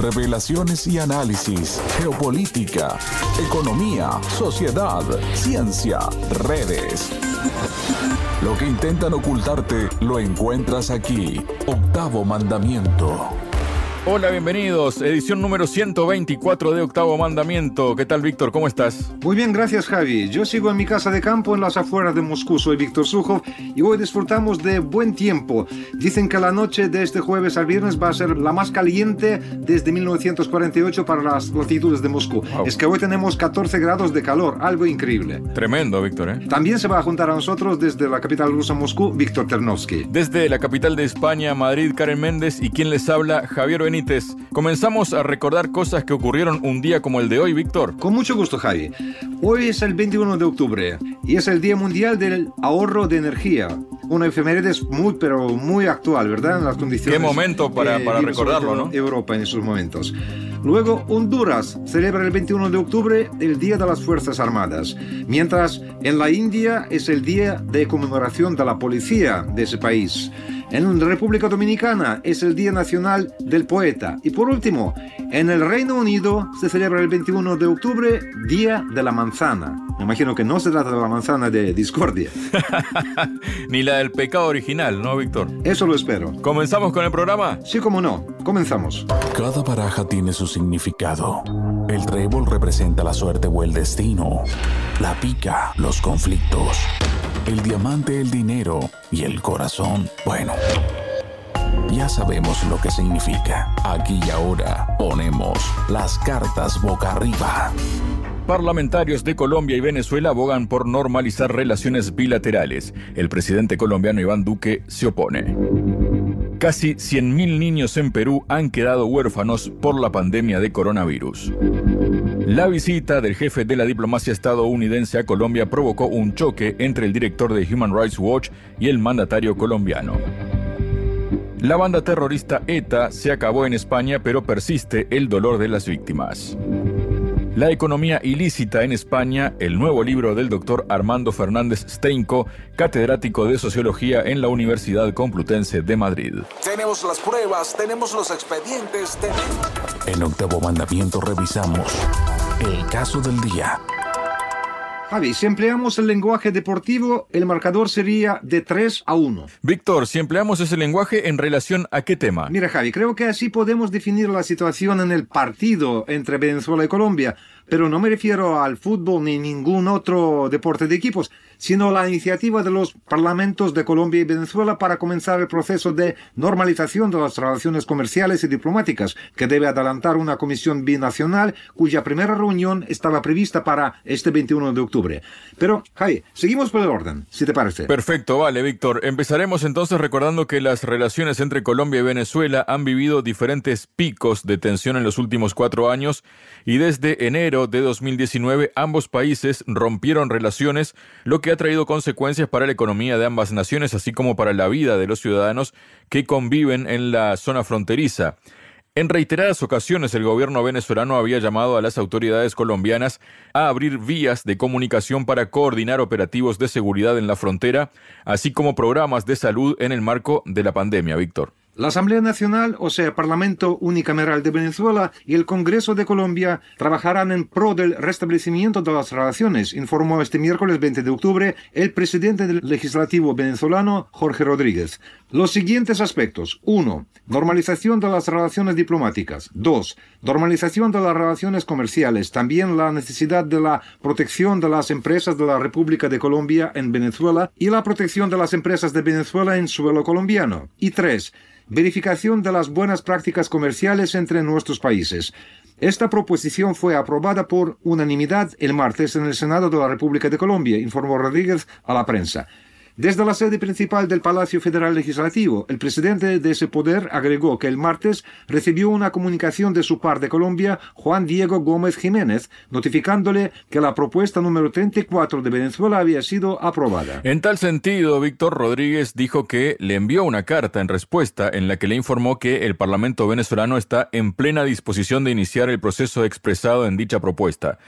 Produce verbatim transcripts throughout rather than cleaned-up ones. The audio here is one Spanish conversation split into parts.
Revelaciones y análisis, geopolítica, economía, sociedad, ciencia, redes. Lo que intentan ocultarte lo encuentras aquí. Octavo Mandamiento. Hola, bienvenidos. Edición número ciento veinticuatro de Octavo Mandamiento. ¿Qué tal, Víctor? ¿Cómo estás? Muy bien, gracias, Javi. Yo sigo en mi casa de campo en las afueras de Moscú. Soy Víctor Sukhov y hoy disfrutamos de buen tiempo. Dicen que la noche de este jueves al viernes va a ser la más caliente desde mil novecientos cuarenta y ocho para las latitudes de Moscú. Wow. Es que hoy tenemos catorce grados de calor, algo increíble. Tremendo, Víctor, ¿eh? También se va a juntar a nosotros desde la capital rusa, Moscú, Víctor Ternovsky. Desde la capital de España, Madrid, Karen Méndez, y quien les habla, Javier Benítez. Comenzamos a recordar cosas que ocurrieron un día como el de hoy, Víctor. Con mucho gusto, Javi. Hoy es el veintiuno de octubre y es el Día Mundial del Ahorro de Energía. Una efeméride muy, pero muy actual, ¿verdad? En las condiciones... Qué momento para, eh, para recordarlo, ¿no? Europa en esos momentos. Luego, Honduras celebra el veintiuno de octubre el Día de las Fuerzas Armadas, mientras en la India es el Día de Conmemoración de la Policía de ese país. En la República Dominicana es el Día Nacional del Poeta. Y por último, en el Reino Unido se celebra el veintiuno de octubre Día de la Manzana. Me imagino que no se trata de la manzana de discordia. Ni la del pecado original, ¿no, Víctor? Eso lo espero. ¿Comenzamos con el programa? Sí, cómo no. Comenzamos. Cada baraja tiene su significado. El trébol representa la suerte o el destino. La pica, los conflictos. El diamante, el dinero. Y el corazón, bueno, ya sabemos lo que significa. Aquí y ahora ponemos las cartas boca arriba. Parlamentarios de Colombia y Venezuela abogan por normalizar relaciones bilaterales. El presidente colombiano Iván Duque se opone. Casi cien mil niños en Perú han quedado huérfanos por la pandemia de coronavirus. La visita del jefe de la diplomacia estadounidense a Colombia provocó un choque entre el director de Human Rights Watch y el mandatario colombiano. La banda terrorista ETA se acabó en España, pero persiste el dolor de las víctimas. La economía ilícita en España, el nuevo libro del doctor Armando Fernández Steinco, catedrático de Sociología en la Universidad Complutense de Madrid. Tenemos las pruebas, tenemos los expedientes. Ten... En Octavo Mandamiento revisamos el caso del día. Javi, si empleamos el lenguaje deportivo, el marcador sería de tres a uno. Víctor, si empleamos ese lenguaje, ¿en relación a qué tema? Mira, Javi, creo que así podemos definir la situación en el partido entre Venezuela y Colombia, pero no me refiero al fútbol ni ningún otro deporte de equipos, sino a la iniciativa de los parlamentos de Colombia y Venezuela para comenzar el proceso de normalización de las relaciones comerciales y diplomáticas, que debe adelantar una comisión binacional cuya primera reunión estaba prevista para este veintiuno de octubre. Pero, Javi, seguimos por el orden, si te parece. Perfecto, vale, Víctor. Empezaremos entonces recordando que las relaciones entre Colombia y Venezuela han vivido diferentes picos de tensión en los últimos cuatro años y desde enero de dos mil diecinueve ambos países rompieron relaciones, lo que ha traído consecuencias para la economía de ambas naciones, así como para la vida de los ciudadanos que conviven en la zona fronteriza. En reiteradas ocasiones, el gobierno venezolano había llamado a las autoridades colombianas a abrir vías de comunicación para coordinar operativos de seguridad en la frontera, así como programas de salud en el marco de la pandemia, Víctor. La Asamblea Nacional, o sea, Parlamento Unicameral de Venezuela y el Congreso de Colombia trabajarán en pro del restablecimiento de las relaciones, informó este miércoles veinte de octubre el presidente del Legislativo venezolano, Jorge Rodríguez. Los siguientes aspectos. uno. Normalización de las relaciones diplomáticas. dos. Normalización de las relaciones comerciales. También la necesidad de la protección de las empresas de la República de Colombia en Venezuela y la protección de las empresas de Venezuela en suelo colombiano. Y tres. Verificación de las buenas prácticas comerciales entre nuestros países. Esta proposición fue aprobada por unanimidad el martes en el Senado de la República de Colombia, informó Rodríguez a la prensa. Desde la sede principal del Palacio Federal Legislativo, el presidente de ese poder agregó que el martes recibió una comunicación de su par de Colombia, Juan Diego Gómez Jiménez, notificándole que la propuesta número treinta y cuatro de Venezuela había sido aprobada. En tal sentido, Víctor Rodríguez dijo que le envió una carta en respuesta en la que le informó que el Parlamento venezolano está en plena disposición de iniciar el proceso expresado en dicha propuesta.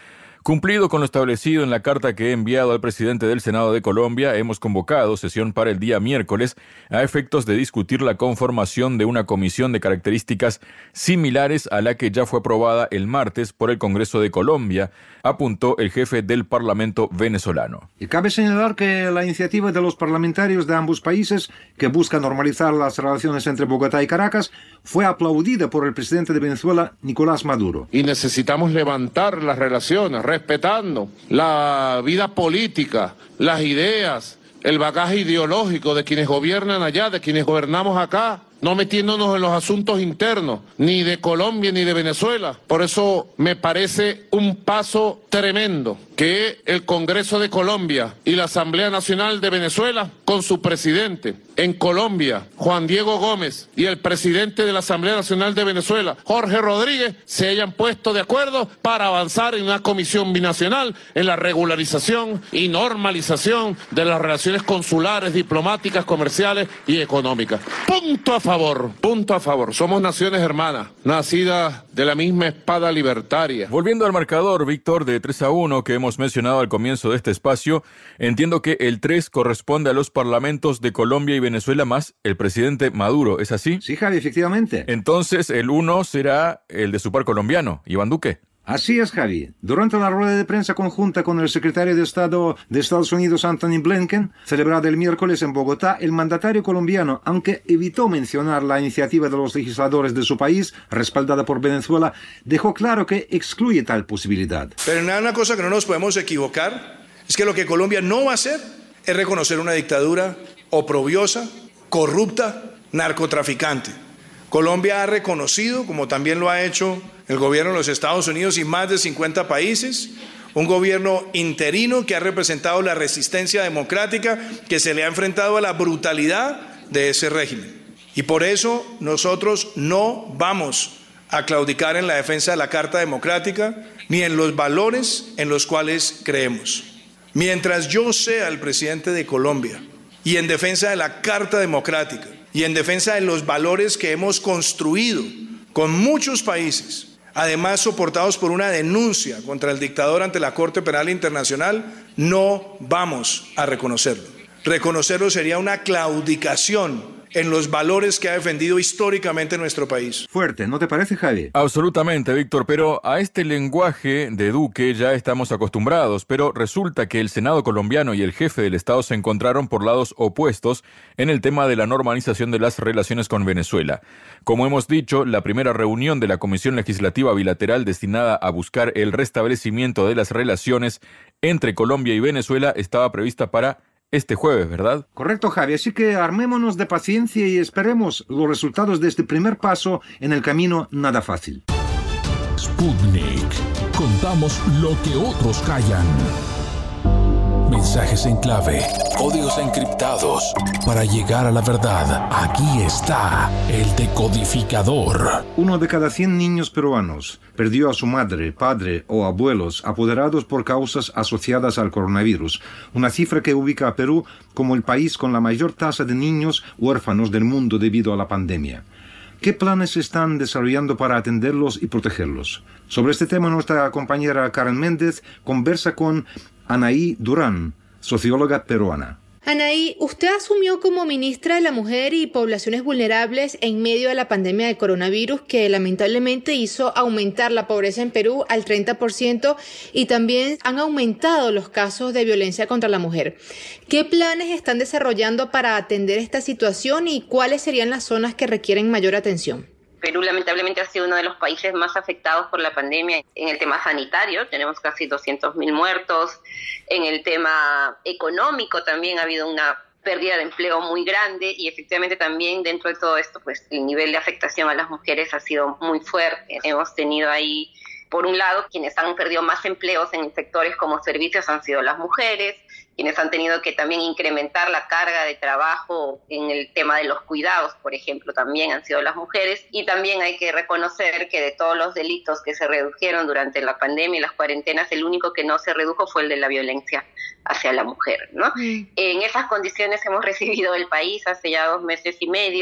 Cumplido con lo establecido en la carta que he enviado al presidente del Senado de Colombia, hemos convocado sesión para el día miércoles a efectos de discutir la conformación de una comisión de características similares a la que ya fue aprobada el martes por el Congreso de Colombia, apuntó el jefe del Parlamento venezolano. Y cabe señalar que la iniciativa de los parlamentarios de ambos países, que busca normalizar las relaciones entre Bogotá y Caracas, fue aplaudida por el presidente de Venezuela, Nicolás Maduro. Y necesitamos levantar las relaciones, respetando la vida política, las ideas, el bagaje ideológico de quienes gobiernan allá, de quienes gobernamos acá, no metiéndonos en los asuntos internos, ni de Colombia ni de Venezuela. Por eso me parece un paso tremendo que el Congreso de Colombia y la Asamblea Nacional de Venezuela, con su presidente en Colombia, Juan Diego Gómez, y el presidente de la Asamblea Nacional de Venezuela, Jorge Rodríguez, se hayan puesto de acuerdo para avanzar en una comisión binacional en la regularización y normalización de las relaciones consulares, diplomáticas, comerciales y económicas. Punto a favor, punto a favor. Somos naciones hermanas, nacidas de la misma espada libertaria. Volviendo al marcador, Víctor, de tres a uno que hemos mencionado al comienzo de este espacio, entiendo que el tres corresponde a los parlamentos de Colombia y Venezuela más el presidente Maduro, ¿es así? Sí, Javi, efectivamente. Entonces el uno será el de su par colombiano, Iván Duque. Así es, Javi. Durante la rueda de prensa conjunta con el secretario de Estado de Estados Unidos, Anthony Blinken, celebrada el miércoles en Bogotá, el mandatario colombiano, aunque evitó mencionar la iniciativa de los legisladores de su país, respaldada por Venezuela, dejó claro que excluye tal posibilidad. Pero nada, una cosa que no nos podemos equivocar es que lo que Colombia no va a hacer es reconocer una dictadura oprobiosa, corrupta, narcotraficante. Colombia ha reconocido, como también lo ha hecho el gobierno de los Estados Unidos y más de cincuenta países, un gobierno interino que ha representado la resistencia democrática que se le ha enfrentado a la brutalidad de ese régimen. Y por eso nosotros no vamos a claudicar en la defensa de la Carta Democrática ni en los valores en los cuales creemos. Mientras yo sea el presidente de Colombia y en defensa de la Carta Democrática y en defensa de los valores que hemos construido con muchos países, además soportados por una denuncia contra el dictador ante la Corte Penal Internacional, no vamos a reconocerlo. Reconocerlo sería una claudicación en los valores que ha defendido históricamente nuestro país. Fuerte, ¿no te parece, Javi? Absolutamente, Víctor, pero a este lenguaje de Duque ya estamos acostumbrados, pero resulta que el Senado colombiano y el jefe del Estado se encontraron por lados opuestos en el tema de la normalización de las relaciones con Venezuela. Como hemos dicho, la primera reunión de la Comisión Legislativa Bilateral destinada a buscar el restablecimiento de las relaciones entre Colombia y Venezuela estaba prevista para este jueves, ¿verdad? Correcto, Javi. Así que armémonos de paciencia y esperemos los resultados de este primer paso en el camino nada fácil. Sputnik. Contamos lo que otros callan. Mensajes en clave, códigos encriptados. Para llegar a la verdad, aquí está el decodificador. Uno de cada cien niños peruanos perdió a su madre, padre o abuelos apoderados por causas asociadas al coronavirus, una cifra que ubica a Perú como el país con la mayor tasa de niños huérfanos del mundo debido a la pandemia. ¿Qué planes se están desarrollando para atenderlos y protegerlos? Sobre este tema, nuestra compañera Karen Méndez conversa con Anaí Durán, socióloga peruana. Anaí, usted asumió como ministra de la Mujer y Poblaciones Vulnerables en medio de la pandemia de coronavirus que lamentablemente hizo aumentar la pobreza en Perú al treinta por ciento y también han aumentado los casos de violencia contra la mujer. ¿Qué planes están desarrollando para atender esta situación y cuáles serían las zonas que requieren mayor atención? Perú lamentablemente ha sido uno de los países más afectados por la pandemia en el tema sanitario. Tenemos casi doscientos mil muertos. En el tema económico también ha habido una pérdida de empleo muy grande y efectivamente también dentro de todo esto pues el nivel de afectación a las mujeres ha sido muy fuerte. Hemos tenido ahí, por un lado, quienes han perdido más empleos en sectores como servicios han sido las mujeres, quienes han tenido que también incrementar la carga de trabajo en el tema de los cuidados, por ejemplo, también han sido las mujeres. Y también hay que reconocer que de todos los delitos que se redujeron durante la pandemia y las cuarentenas, el único que no se redujo fue el de la violencia hacia la mujer, ¿no? Mm. En esas condiciones hemos recibido el país hace ya dos meses y medio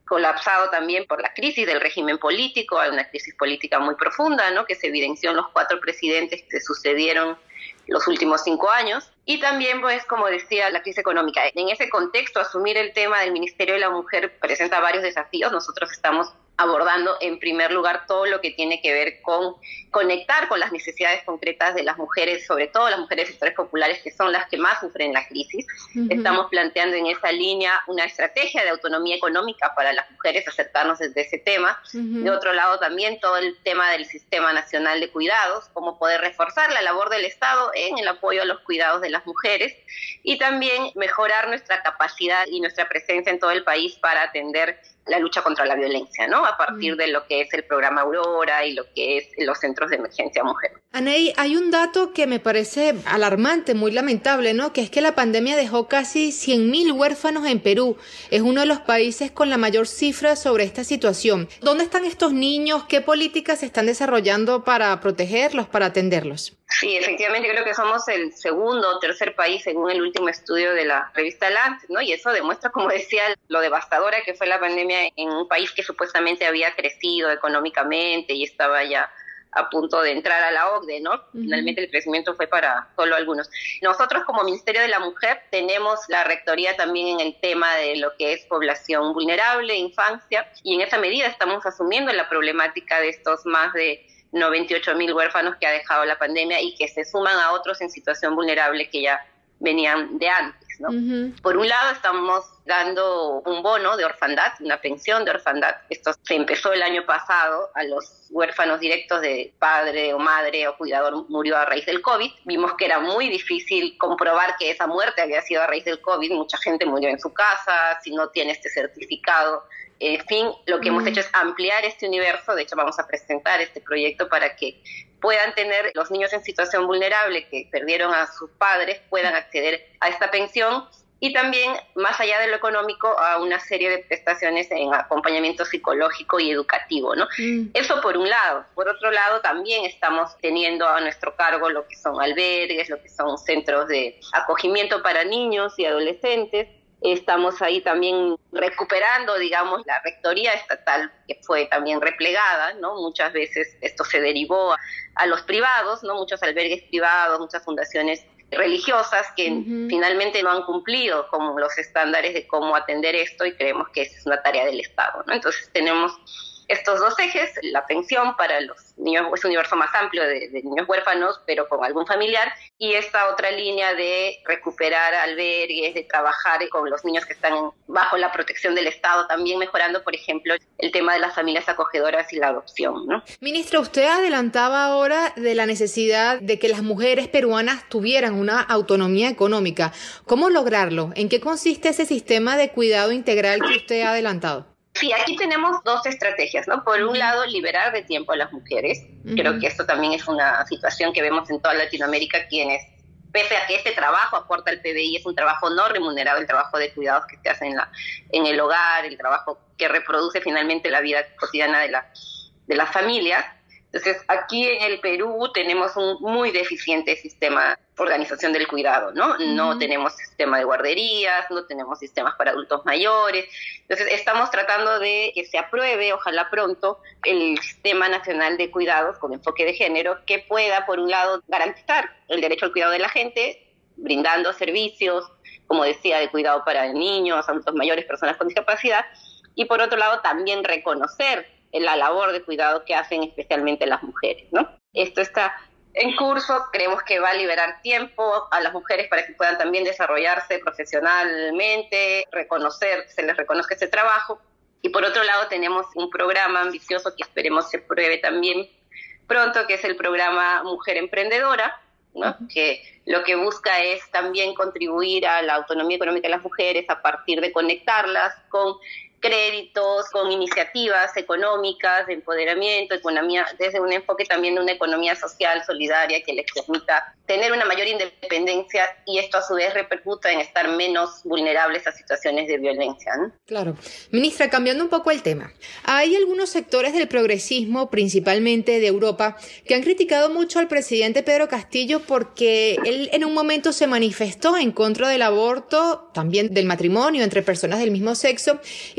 colapsado también por la crisis del régimen político. Hay una crisis política muy profunda, ¿no?, que se evidenció en los cuatro presidentes que sucedieron los últimos cinco años. Y también, pues, como decía, la crisis económica. En ese contexto, asumir el tema del Ministerio de la Mujer presenta varios desafíos. Nosotros estamos abordando, en primer lugar, todo lo que tiene que ver con conectar con las necesidades concretas de las mujeres, sobre todo las mujeres de sectores populares, que son las que más sufren la crisis. Uh-huh. Estamos planteando en esa línea una estrategia de autonomía económica para las mujeres, acercarnos desde ese tema. Uh-huh. De otro lado, también todo el tema del Sistema Nacional de Cuidados, cómo poder reforzar la labor del Estado en el apoyo a los cuidados de las mujeres, y también mejorar nuestra capacidad y nuestra presencia en todo el país para atender la lucha contra la violencia, ¿no?, a partir de lo que es el programa Aurora y lo que es los centros de emergencia mujer. Aney, hay un dato que me parece alarmante, muy lamentable, ¿no?, que es que la pandemia dejó casi cien mil huérfanos en Perú. Es uno de los países con la mayor cifra sobre esta situación. ¿Dónde están estos niños? ¿Qué políticas se están desarrollando para protegerlos, para atenderlos? Sí, efectivamente creo que somos el segundo o tercer país según el último estudio de la revista Lancet, ¿no? Y eso demuestra, como decía, lo devastadora que fue la pandemia en un país que supuestamente había crecido económicamente y estaba ya a punto de entrar a la O C D E, ¿no? Uh-huh. Finalmente el crecimiento fue para solo algunos. Nosotros como Ministerio de la Mujer tenemos la rectoría también en el tema de lo que es población vulnerable, infancia, y en esa medida estamos asumiendo la problemática de estos más de noventa y ocho mil huérfanos que ha dejado la pandemia y que se suman a otros en situación vulnerable que ya venían de antes, ¿no? Uh-huh. Por un lado, estamos dando un bono de orfandad, una pensión de orfandad. Esto se empezó el año pasado a los huérfanos directos de padre o madre o cuidador murió a raíz del COVID. Vimos que era muy difícil comprobar que esa muerte había sido a raíz del COVID. Mucha gente murió en su casa, si no tiene este certificado. En fin, lo que mm. hemos hecho es ampliar este universo. De hecho, vamos a presentar este proyecto para que puedan tener los niños en situación vulnerable que perdieron a sus padres, puedan acceder a esta pensión, y también, más allá de lo económico, a una serie de prestaciones en acompañamiento psicológico y educativo, ¿no? Mm. Eso por un lado. Por otro lado, también estamos teniendo a nuestro cargo lo que son albergues, lo que son centros de acogimiento para niños y adolescentes. Estamos ahí también recuperando, digamos, la rectoría estatal que fue también replegada, ¿no? Muchas veces esto se derivó a, a los privados, ¿no? Muchos albergues privados, muchas fundaciones religiosas que uh-huh. finalmente no han cumplido con los estándares de cómo atender esto, y creemos que es una tarea del Estado, ¿no? Entonces tenemos estos dos ejes, la pensión para los niños, es un universo más amplio de, de niños huérfanos, pero con algún familiar, y esta otra línea de recuperar albergues, de trabajar con los niños que están bajo la protección del Estado, también mejorando, por ejemplo, el tema de las familias acogedoras y la adopción, ¿no? Ministra, usted adelantaba ahora de la necesidad de que las mujeres peruanas tuvieran una autonomía económica. ¿Cómo lograrlo? ¿En qué consiste ese sistema de cuidado integral que usted ha adelantado? Sí, aquí tenemos dos estrategias, ¿no? Por un lado, liberar de tiempo a las mujeres. Uh-huh. Creo que esto también es una situación que vemos en toda Latinoamérica, quienes, pese a que este trabajo aporta al P B I, es un trabajo no remunerado, el trabajo de cuidados que se hace en, la, en el hogar, el trabajo que reproduce finalmente la vida cotidiana de, la, de las familias. Entonces, aquí en el Perú tenemos un muy deficiente sistema de organización del cuidado, ¿no? No uh-huh. tenemos sistema de guarderías, no tenemos sistemas para adultos mayores. Entonces, estamos tratando de que se apruebe, ojalá pronto, el Sistema Nacional de Cuidados con enfoque de género, que pueda, por un lado, garantizar el derecho al cuidado de la gente, brindando servicios, como decía, de cuidado para niños, adultos mayores, personas con discapacidad, y por otro lado, también reconocer la labor de cuidado que hacen especialmente las mujeres, ¿no? Esto está en curso, creemos que va a liberar tiempo a las mujeres para que puedan también desarrollarse profesionalmente, reconocer, se les reconozca ese trabajo. Y por otro lado tenemos un programa ambicioso que esperemos se pruebe también pronto, que es el programa Mujer Emprendedora, ¿no? Uh-huh. Que lo que busca es también contribuir a la autonomía económica de las mujeres a partir de conectarlas con créditos, con iniciativas económicas de empoderamiento, economía, desde un enfoque también de una economía social, solidaria, que les permita tener una mayor independencia, y esto a su vez repercuta en estar menos vulnerables a situaciones de violencia, ¿no? Claro. Ministra, cambiando un poco el tema, hay algunos sectores del progresismo, principalmente de Europa, que han criticado mucho al presidente Pedro Castillo porque él en un momento se manifestó en contra del aborto, también del matrimonio entre personas del mismo sexo, y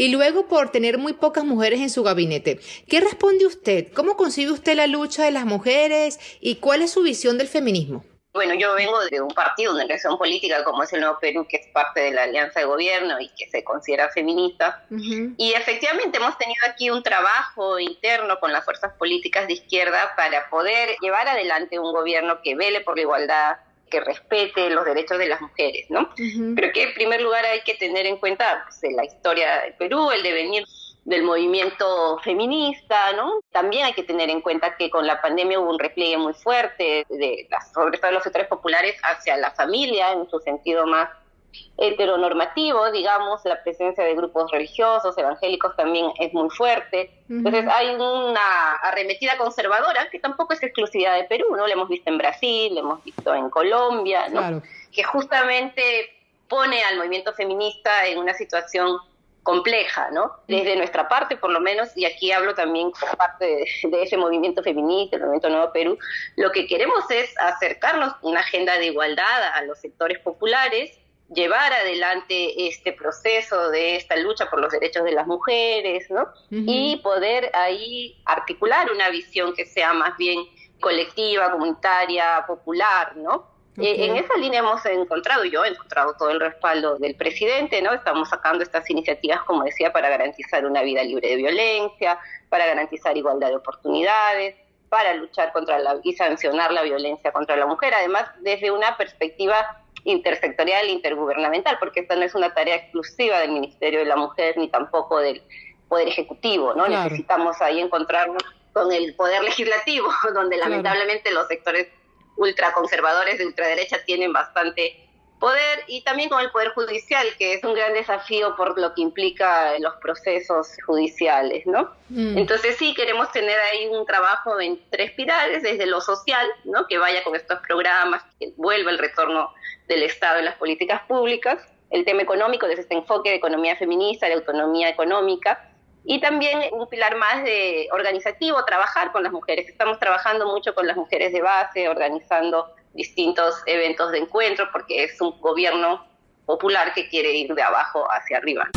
y luego por tener muy pocas mujeres en su gabinete. ¿Qué responde usted? ¿Cómo concibe usted la lucha de las mujeres y cuál es su visión del feminismo? Bueno, yo vengo de un partido, una organización política como es el Nuevo Perú, que es parte de la Alianza de Gobierno y que se considera feminista. Uh-huh. Y efectivamente hemos tenido aquí un trabajo interno con las fuerzas políticas de izquierda para poder llevar adelante un gobierno que vele por la igualdad, que respete los derechos de las mujeres, ¿no? Uh-huh. Pero que en primer lugar hay que tener en cuenta pues, la historia del Perú, el devenir del movimiento feminista, ¿no? También hay que tener en cuenta que con la pandemia hubo un repliegue muy fuerte, de, sobre todo de los sectores populares, hacia la familia, en su sentido más heteronormativo, digamos, la presencia de grupos religiosos, evangélicos también es muy fuerte. Uh-huh. Entonces hay una arremetida conservadora que tampoco es exclusividad de Perú, ¿no? La hemos visto en Brasil, la hemos visto en Colombia, ¿no? Claro. Que justamente pone al movimiento feminista en una situación compleja, ¿no? Desde nuestra parte, por lo menos, y aquí hablo también como parte de, de ese movimiento feminista, el movimiento Nuevo Perú, lo que queremos es acercarnos a una agenda de igualdad a los sectores populares, llevar adelante este proceso de esta lucha por los derechos de las mujeres, ¿no? Uh-huh. Y poder ahí articular una visión que sea más bien colectiva, comunitaria, popular, ¿no? Okay. Eh, en esa línea hemos encontrado, yo he encontrado todo el respaldo del presidente, ¿no? Estamos sacando estas iniciativas, como decía, para garantizar una vida libre de violencia, para garantizar igualdad de oportunidades, para luchar contra la y sancionar la violencia contra la mujer, además desde una perspectiva intersectorial e intergubernamental, porque esta no es una tarea exclusiva del Ministerio de la Mujer ni tampoco del Poder Ejecutivo, ¿no? Claro. Necesitamos ahí encontrarnos con el Poder Legislativo, donde claro. lamentablemente los sectores ultraconservadores de ultraderecha tienen bastante poder, y también con el Poder Judicial, que es un gran desafío por lo que implica los procesos judiciales, ¿no? Mm. Entonces sí, queremos tener ahí un trabajo en tres pilares, desde lo social, ¿no? Que vaya con estos programas, que vuelva el retorno del Estado en las políticas públicas, el tema económico, desde este enfoque de economía feminista, de autonomía económica, y también un pilar más de organizativo, trabajar con las mujeres. Estamos trabajando mucho con las mujeres de base, organizando distintos eventos de encuentro, porque es un gobierno popular que quiere ir de abajo hacia arriba.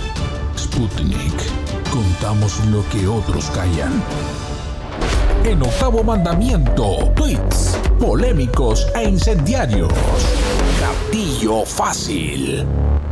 Sputnik. Contamos lo que otros callan. En Octavo Mandamiento, tweets polémicos e incendiarios. Gatillo fácil.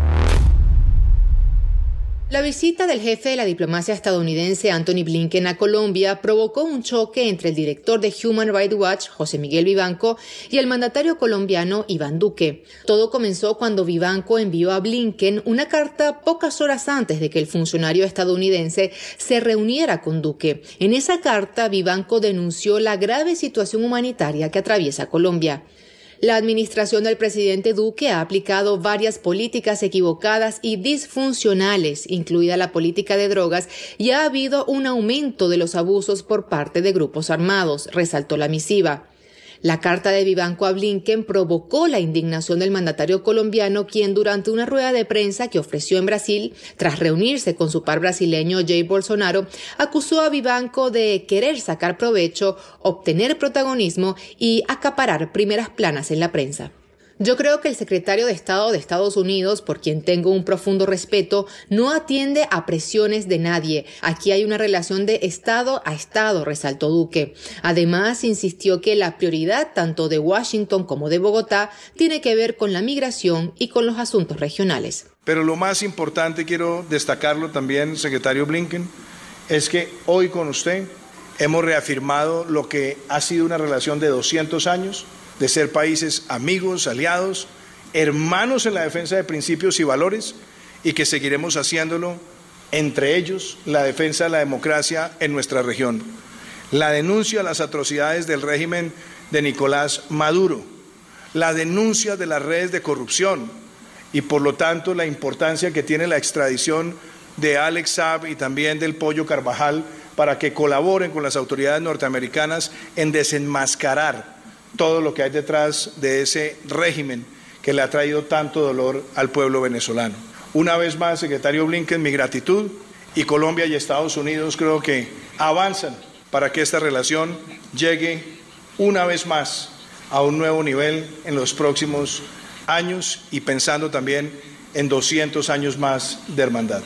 La visita del jefe de la diplomacia estadounidense Antony Blinken a Colombia provocó un choque entre el director de Human Rights Watch, José Miguel Vivanco, y el mandatario colombiano Iván Duque. Todo comenzó cuando Vivanco envió a Blinken una carta pocas horas antes de que el funcionario estadounidense se reuniera con Duque. En esa carta, Vivanco denunció la grave situación humanitaria que atraviesa Colombia. La administración del presidente Duque ha aplicado varias políticas equivocadas y disfuncionales, incluida la política de drogas, y ha habido un aumento de los abusos por parte de grupos armados, resaltó la misiva. La carta de Vivanco a Blinken provocó la indignación del mandatario colombiano, quien durante una rueda de prensa que ofreció en Brasil, tras reunirse con su par brasileño Jair Bolsonaro, acusó a Vivanco de querer sacar provecho, obtener protagonismo y acaparar primeras planas en la prensa. Yo creo que el secretario de Estado de Estados Unidos, por quien tengo un profundo respeto, no atiende a presiones de nadie. Aquí hay una relación de Estado a Estado, resaltó Duque. Además, insistió que la prioridad tanto de Washington como de Bogotá tiene que ver con la migración y con los asuntos regionales. Pero lo más importante, quiero destacarlo también, secretario Blinken, es que hoy con usted hemos reafirmado lo que ha sido una relación de doscientos años, de ser países amigos, aliados, hermanos en la defensa de principios y valores, y que seguiremos haciéndolo, entre ellos la defensa de la democracia en nuestra región, la denuncia a las atrocidades del régimen de Nicolás Maduro, la denuncia de las redes de corrupción y por lo tanto la importancia que tiene la extradición de Alex Saab y también del Pollo Carvajal para que colaboren con las autoridades norteamericanas en desenmascarar todo lo que hay detrás de ese régimen que le ha traído tanto dolor al pueblo venezolano. Una vez más, secretario Blinken, mi gratitud, y Colombia y Estados Unidos creo que avanzan para que esta relación llegue una vez más a un nuevo nivel en los próximos años y pensando también en doscientos años más de hermandad.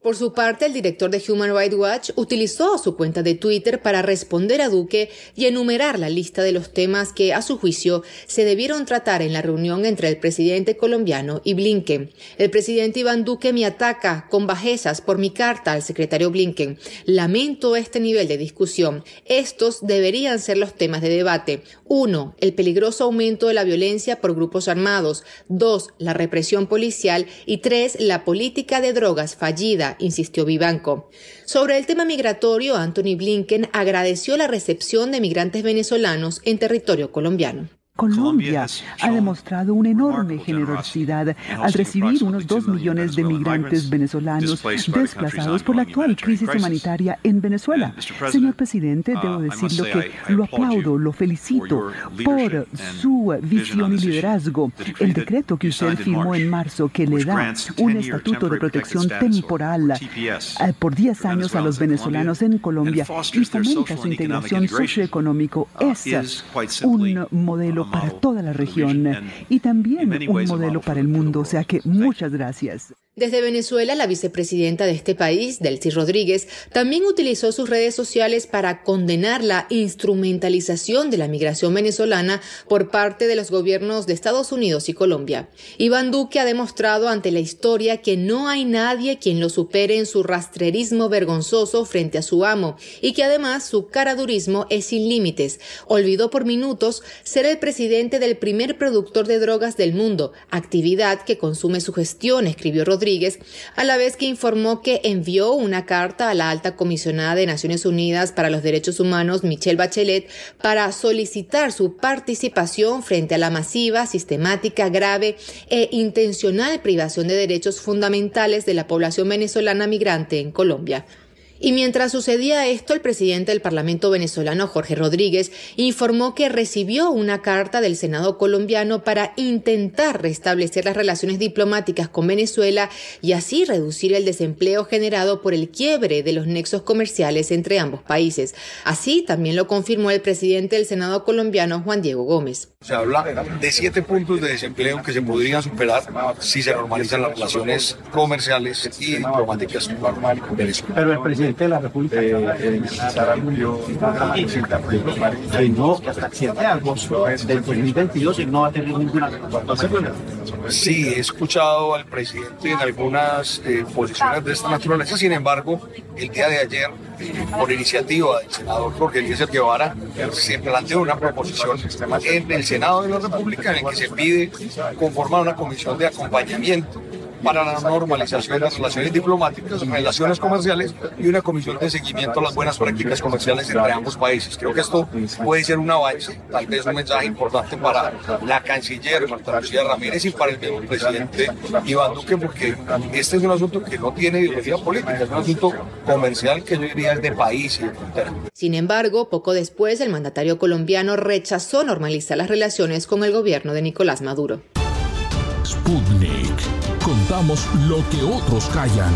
Por su parte, el director de Human Rights Watch utilizó su cuenta de Twitter para responder a Duque y enumerar la lista de los temas que, a su juicio, se debieron tratar en la reunión entre el presidente colombiano y Blinken. El presidente Iván Duque me ataca con bajezas por mi carta al secretario Blinken. Lamento este nivel de discusión. Estos deberían ser los temas de debate. Uno, el peligroso aumento de la violencia por grupos armados. Dos, la represión policial. Y tres, la política de drogas fallida, insistió Vivanco. Sobre el tema migratorio, Anthony Blinken agradeció la recepción de migrantes venezolanos en territorio colombiano. Colombia ha demostrado una enorme generosidad al recibir unos dos millones de migrantes venezolanos desplazados por la actual crisis humanitaria en Venezuela. Señor presidente, debo decirlo que lo aplaudo, lo felicito por su visión y liderazgo. El decreto que usted firmó en marzo, que le da un estatuto de protección temporal por diez años a los venezolanos en Colombia y fomenta su integración socioeconómica, es un modelo para toda la región y también un modelo para el mundo. O sea que muchas gracias. Desde Venezuela, la vicepresidenta de este país, Delcy Rodríguez, también utilizó sus redes sociales para condenar la instrumentalización de la migración venezolana por parte de los gobiernos de Estados Unidos y Colombia. Iván Duque ha demostrado ante la historia que no hay nadie quien lo supere en su rastrerismo vergonzoso frente a su amo y que además su caradurismo es sin límites. Olvidó por minutos ser el presidente del primer productor de drogas del mundo, actividad que consume su gestión, escribió Rodríguez, a la vez que informó que envió una carta a la alta comisionada de Naciones Unidas para los Derechos Humanos, Michelle Bachelet, para solicitar su participación frente a la masiva, sistemática, grave e intencional privación de derechos fundamentales de la población venezolana migrante en Colombia. Y mientras sucedía esto, el presidente del Parlamento venezolano, Jorge Rodríguez, informó que recibió una carta del Senado colombiano para intentar restablecer las relaciones diplomáticas con Venezuela y así reducir el desempleo generado por el quiebre de los nexos comerciales entre ambos países. Así también lo confirmó el presidente del Senado colombiano, Juan Diego Gómez. Se habla de siete puntos de desempleo que se podrían superar si se normalizan las relaciones comerciales y diplomáticas con Venezuela. Pero el presidente de la República eh, eh, no, hasta el siete de agosto del dos mil veintidós y no va a tener ninguna recuperación. Sí, he escuchado al presidente en algunas eh, posiciones de esta naturaleza. Sin embargo, el día de ayer, eh, por iniciativa del senador Jorge Eliezer Guevara, se planteó una proposición en el Senado de la República en el que se pide conformar una comisión de acompañamiento para la normalización de las relaciones diplomáticas, relaciones comerciales y una comisión de seguimiento a las buenas prácticas comerciales entre ambos países. Creo que esto puede ser un avance, tal vez un mensaje importante para la canciller Marta Lucía Ramírez y para el mismo presidente Iván Duque, porque este es un asunto que no tiene ideología política, es un asunto comercial que yo diría es de país y de frontera. Sin embargo, poco después, el mandatario colombiano rechazó normalizar las relaciones con el gobierno de Nicolás Maduro. Sputnik. Contamos lo que otros callan.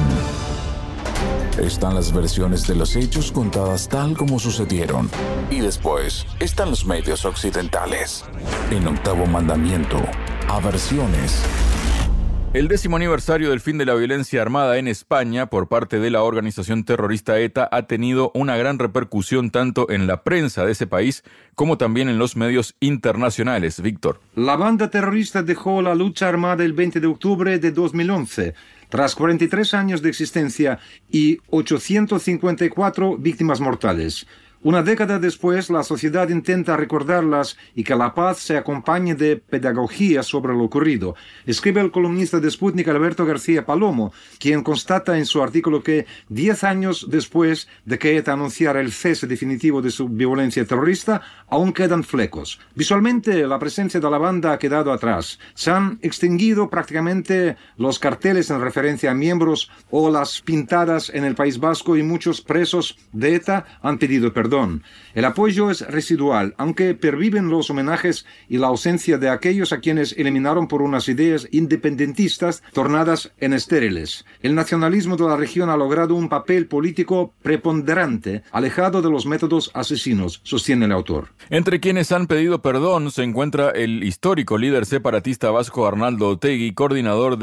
Están las versiones de los hechos contadas tal como sucedieron. Y después están los medios occidentales. En Octavo Mandamiento, Aversiones. El décimo aniversario del fin de la violencia armada en España por parte de la organización terrorista ETA ha tenido una gran repercusión tanto en la prensa de ese país como también en los medios internacionales. Víctor. La banda terrorista dejó la lucha armada el veinte de octubre de dos mil once, tras cuarenta y tres años de existencia y ochocientas cincuenta y cuatro víctimas mortales. Una década después, la sociedad intenta recordarlas y que la paz se acompañe de pedagogía sobre lo ocurrido. Escribe el columnista de Sputnik Alberto García Palomo, quien constata en su artículo que diez años después de que ETA anunciara el cese definitivo de su violencia terrorista, aún quedan flecos. Visualmente, la presencia de la banda ha quedado atrás. Se han extinguido prácticamente los carteles en referencia a miembros o las pintadas en el País Vasco y muchos presos de ETA han pedido perdón. El apoyo es residual, aunque perviven los homenajes y la ausencia de aquellos a quienes eliminaron por unas ideas independentistas tornadas en estériles. El nacionalismo de la región ha logrado un papel político preponderante, alejado de los métodos asesinos, sostiene el autor. Entre quienes han pedido perdón se encuentra el histórico líder separatista vasco Arnaldo Otegi, coordinador de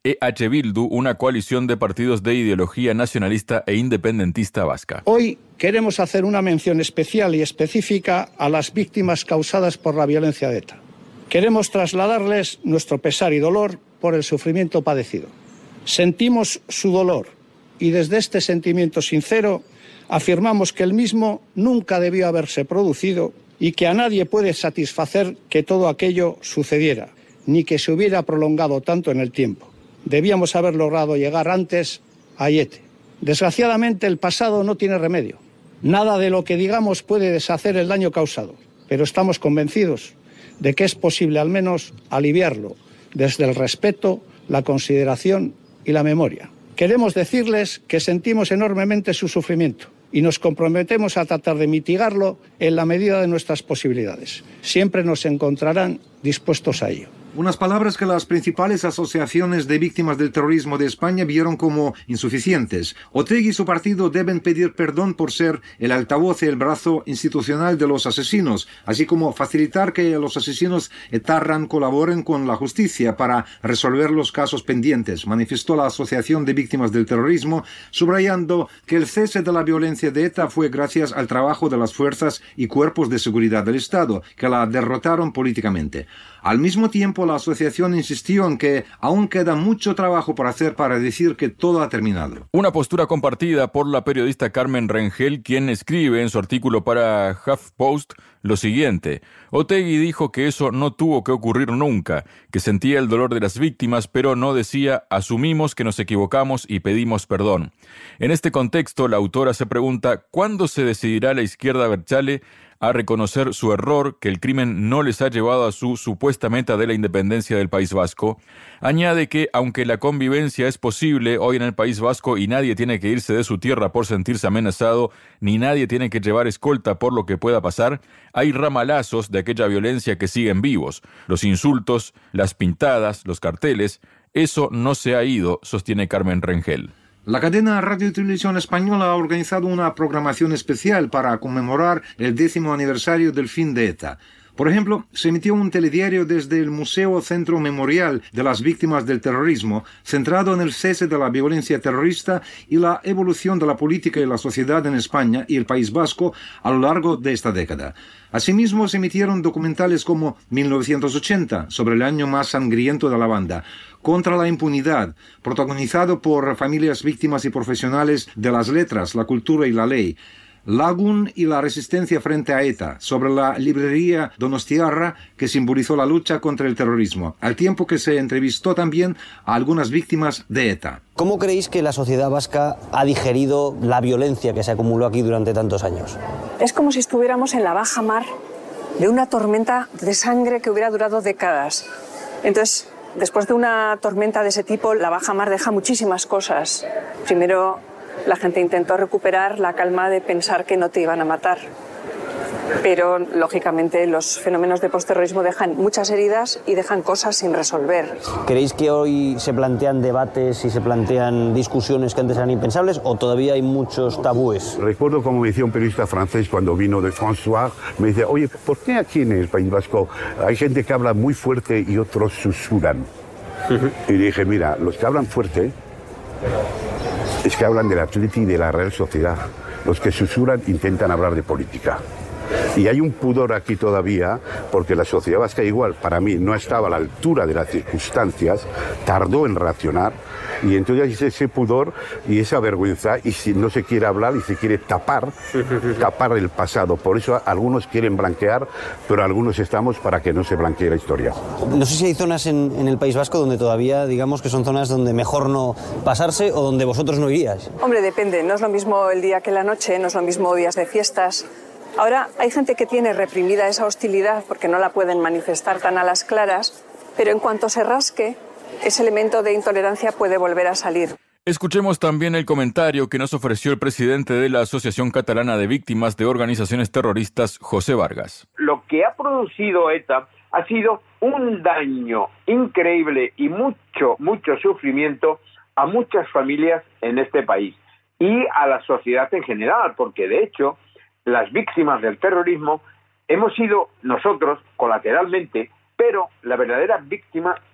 E H Bildu, una coalición de partidos de ideología nacionalista e independentista vasca. Hoy queremos hacer una mención especial y específica a las víctimas causadas por la violencia de ETA. Queremos trasladarles nuestro pesar y dolor por el sufrimiento padecido. Sentimos su dolor y desde este sentimiento sincero afirmamos que el mismo nunca debió haberse producido y que a nadie puede satisfacer que todo aquello sucediera, ni que se hubiera prolongado tanto en el tiempo. Debíamos haber logrado llegar antes a Aiete. Desgraciadamente el pasado no tiene remedio. Nada de lo que digamos puede deshacer el daño causado, pero estamos convencidos de que es posible al menos aliviarlo desde el respeto, la consideración y la memoria. Queremos decirles que sentimos enormemente su sufrimiento y nos comprometemos a tratar de mitigarlo en la medida de nuestras posibilidades. Siempre nos encontrarán dispuestos a ello. Unas palabras que las principales asociaciones de víctimas del terrorismo de España vieron como insuficientes. Otegi y su partido deben pedir perdón por ser el altavoz y el brazo institucional de los asesinos, así como facilitar que los asesinos etarran colaboren con la justicia para resolver los casos pendientes, manifestó la Asociación de Víctimas del Terrorismo, subrayando que el cese de la violencia de ETA fue gracias al trabajo de las fuerzas y cuerpos de seguridad del Estado, que la derrotaron políticamente. Al mismo tiempo, la asociación insistió en que aún queda mucho trabajo por hacer para decir que todo ha terminado. Una postura compartida por la periodista Carmen Rengel, quien escribe en su artículo para HuffPost lo siguiente: Otegi dijo que eso no tuvo que ocurrir nunca, que sentía el dolor de las víctimas, pero no decía asumimos que nos equivocamos y pedimos perdón. En este contexto, la autora se pregunta ¿cuándo se decidirá la izquierda abertzale a reconocer su error, que el crimen no les ha llevado a su supuesta meta de la independencia del País Vasco? Añade que, aunque la convivencia es posible hoy en el País Vasco y nadie tiene que irse de su tierra por sentirse amenazado, ni nadie tiene que llevar escolta por lo que pueda pasar, hay ramalazos de aquella violencia que siguen vivos. Los insultos, las pintadas, los carteles, eso no se ha ido, sostiene Carmen Rengel. La cadena Radio y Televisión Española ha organizado una programación especial para conmemorar el décimo aniversario del fin de ETA. Por ejemplo, se emitió un telediario desde el Museo Centro Memorial de las Víctimas del Terrorismo, centrado en el cese de la violencia terrorista y la evolución de la política y la sociedad en España y el País Vasco a lo largo de esta década. Asimismo, se emitieron documentales como mil novecientos ochenta, sobre el año más sangriento de la banda, Contra la impunidad, protagonizado por familias víctimas y profesionales de las letras, la cultura y la ley, Lagun y la resistencia frente a ETA, sobre la librería Donostiarra que simbolizó la lucha contra el terrorismo, al tiempo que se entrevistó también a algunas víctimas de ETA. ¿Cómo creéis que la sociedad vasca ha digerido la violencia que se acumuló aquí durante tantos años? Es como si estuviéramos en la baja mar de una tormenta de sangre que hubiera durado décadas. Entonces, después de una tormenta de ese tipo, la baja mar deja muchísimas cosas. Primero, la gente intentó recuperar la calma de pensar que no te iban a matar. Pero, lógicamente, los fenómenos de postterrorismo dejan muchas heridas y dejan cosas sin resolver. ¿Creéis que hoy se plantean debates y se plantean discusiones que antes eran impensables o todavía hay muchos tabúes? Recuerdo como me decía un periodista francés cuando vino de François, me dice, oye, ¿por qué aquí en el País Vasco hay gente que habla muy fuerte y otros susurran? Uh-huh. Y dije, mira, los que hablan fuerte es que hablan del Atleti y de la Real Sociedad. Los que susurran intentan hablar de política. Y hay un pudor aquí todavía, porque la sociedad vasca igual, para mí, no estaba a la altura de las circunstancias, tardó en reaccionar, y entonces ese, ese pudor y esa vergüenza, y si no se quiere hablar y se quiere tapar, tapar el pasado. Por eso algunos quieren blanquear, pero algunos estamos para que no se blanquee la historia. No sé si hay zonas en, en el País Vasco donde todavía, digamos, que son zonas donde mejor no pasarse o donde vosotros no iríais. Hombre, depende, no es lo mismo el día que la noche, no es lo mismo días de fiestas. Ahora hay gente que tiene reprimida esa hostilidad porque no la pueden manifestar tan a las claras, pero en cuanto se rasque, ese elemento de intolerancia puede volver a salir. Escuchemos también el comentario que nos ofreció el presidente de la Asociación Catalana de Víctimas de Organizaciones Terroristas, José Vargas. Lo que ha producido ETA ha sido un daño increíble y mucho, mucho sufrimiento a muchas familias en este país y a la sociedad en general, porque de hecho las víctimas del terrorismo hemos sido nosotros colateralmente, pero la verdadera víctima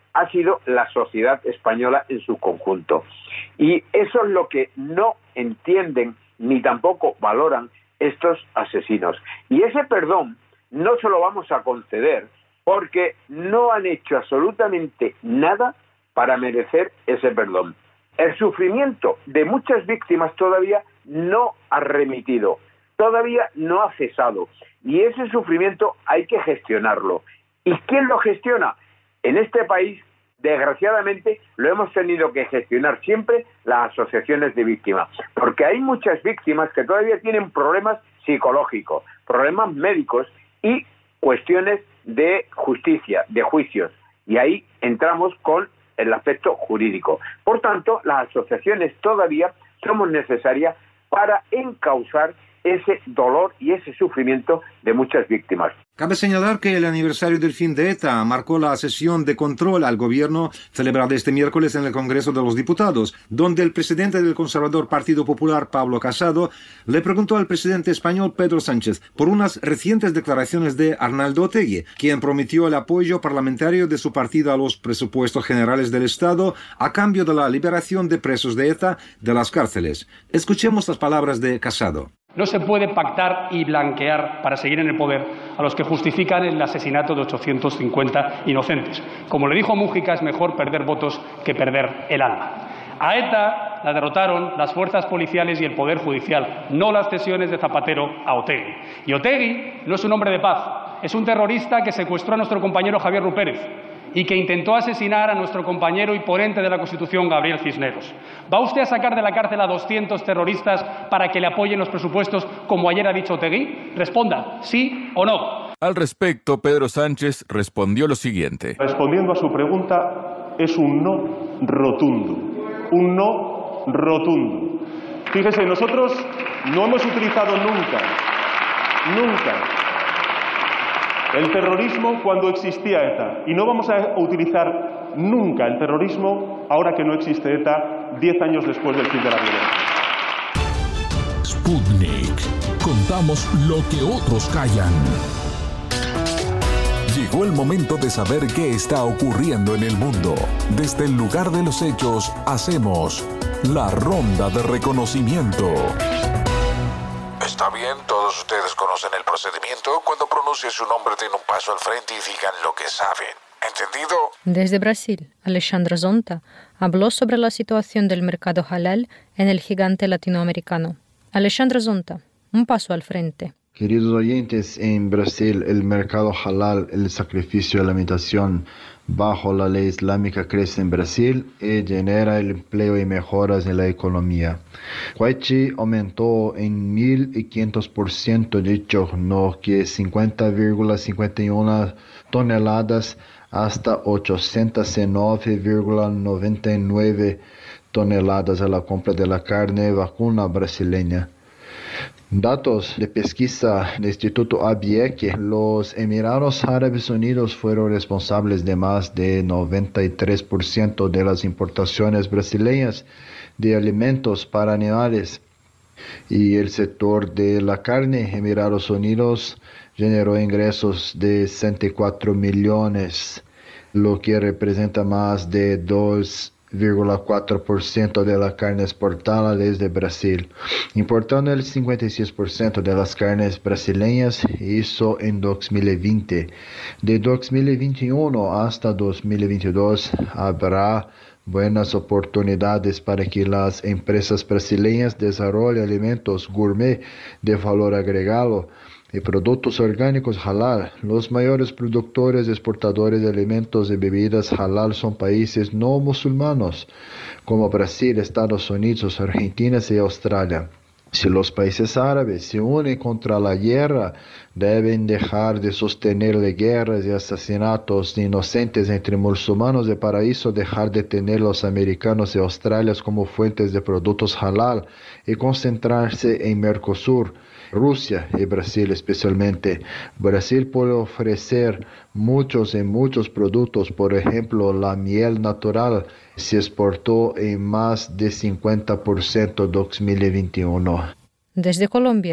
ha sido la sociedad española en su conjunto. Y eso es lo que no entienden ni tampoco valoran estos asesinos. Y ese perdón no se lo vamos a conceder porque no han hecho absolutamente nada para merecer ese perdón. El sufrimiento de muchas víctimas todavía no ha remitido, todavía no ha cesado. Y ese sufrimiento hay que gestionarlo. ¿Y quién lo gestiona? En este país, desgraciadamente, lo hemos tenido que gestionar siempre las asociaciones de víctimas, porque hay muchas víctimas que todavía tienen problemas psicológicos, problemas médicos y cuestiones de justicia, de juicios. Y ahí entramos con el aspecto jurídico. Por tanto, las asociaciones todavía somos necesarias para encauzar ese dolor y ese sufrimiento de muchas víctimas. Cabe señalar que el aniversario del fin de ETA marcó la sesión de control al gobierno celebrada este miércoles en el Congreso de los Diputados, donde el presidente del conservador Partido Popular, Pablo Casado, le preguntó al presidente español Pedro Sánchez por unas recientes declaraciones de Arnaldo Otegi, quien prometió el apoyo parlamentario de su partido a los presupuestos generales del Estado a cambio de la liberación de presos de ETA de las cárceles. Escuchemos las palabras de Casado. No se puede pactar y blanquear para seguir en el poder a los que justifican el asesinato de ochocientos cincuenta inocentes. Como le dijo Mújica, es mejor perder votos que perder el alma. A ETA la derrotaron las fuerzas policiales y el Poder Judicial, no las cesiones de Zapatero a Otegi. Y Otegi no es un hombre de paz, es un terrorista que secuestró a nuestro compañero Javier Rupérez y que intentó asesinar a nuestro compañero y ponente de la Constitución, Gabriel Cisneros. ¿Va usted a sacar de la cárcel a doscientos terroristas para que le apoyen los presupuestos, como ayer ha dicho Otegi? Responda, ¿sí o no? Al respecto, Pedro Sánchez respondió lo siguiente. Respondiendo a su pregunta, es un no rotundo. Un no rotundo. Fíjese, nosotros no hemos utilizado nunca, nunca, el terrorismo cuando existía ETA. Y no vamos a utilizar nunca el terrorismo ahora que no existe ETA, diez años después del fin de la violencia. Sputnik. Contamos lo que otros callan. Llegó el momento de saber qué está ocurriendo en el mundo. Desde el lugar de los hechos, hacemos la ronda de reconocimiento. Está bien, todos ustedes conocen el procedimiento. Cuando pronuncie su nombre, den un paso al frente y digan lo que saben. ¿Entendido? Desde Brasil, Alexandra Zonta habló sobre la situación del mercado halal en el gigante latinoamericano. Alexandra Zonta, un paso al frente. Queridos oyentes, en Brasil el mercado halal, el sacrificio y la alimentación bajo la ley islámica crece en Brasil y genera el empleo y mejoras en la economía. Cuachi aumentó en mil quinientos por ciento dicho, no que cincuenta virgulha cincuenta y una toneladas hasta ochocientos nueve virgulha noventa y nueve toneladas a la compra de la carne vacuna brasileña. Datos de pesquisa del Instituto ABIEC, los Emiratos Árabes Unidos fueron responsables de más de noventa y tres por ciento de las importaciones brasileñas de alimentos para animales. Y el sector de la carne, Emiratos Unidos, generó ingresos de sesenta y cuatro millones, lo que representa más de dos virgulha cuatro por ciento de la carne exportada desde Brasil, importando el cincuenta y seis por ciento de las carnes brasileñas, hizo en dos mil veinte. De dos mil veintiuno hasta dos mil veintidós habrá buenas oportunidades para que las empresas brasileñas desarrollen alimentos gourmet de valor agregado y productos orgánicos halal. Los mayores productores y exportadores de alimentos y bebidas halal son países no musulmanos, como Brasil, Estados Unidos, Argentina y Australia. Si los países árabes se unen contra la guerra, deben dejar de sostener las guerras y asesinatos inocentes entre musulmanes y para eso dejar de tener los americanos y australianos como fuentes de productos halal y concentrarse en Mercosur, Rusia y Brasil especialmente. Brasil puede ofrecer muchos y muchos productos, por ejemplo, la miel natural se exportó en más de cincuenta por ciento en dos mil veintiuno. Desde Colombia,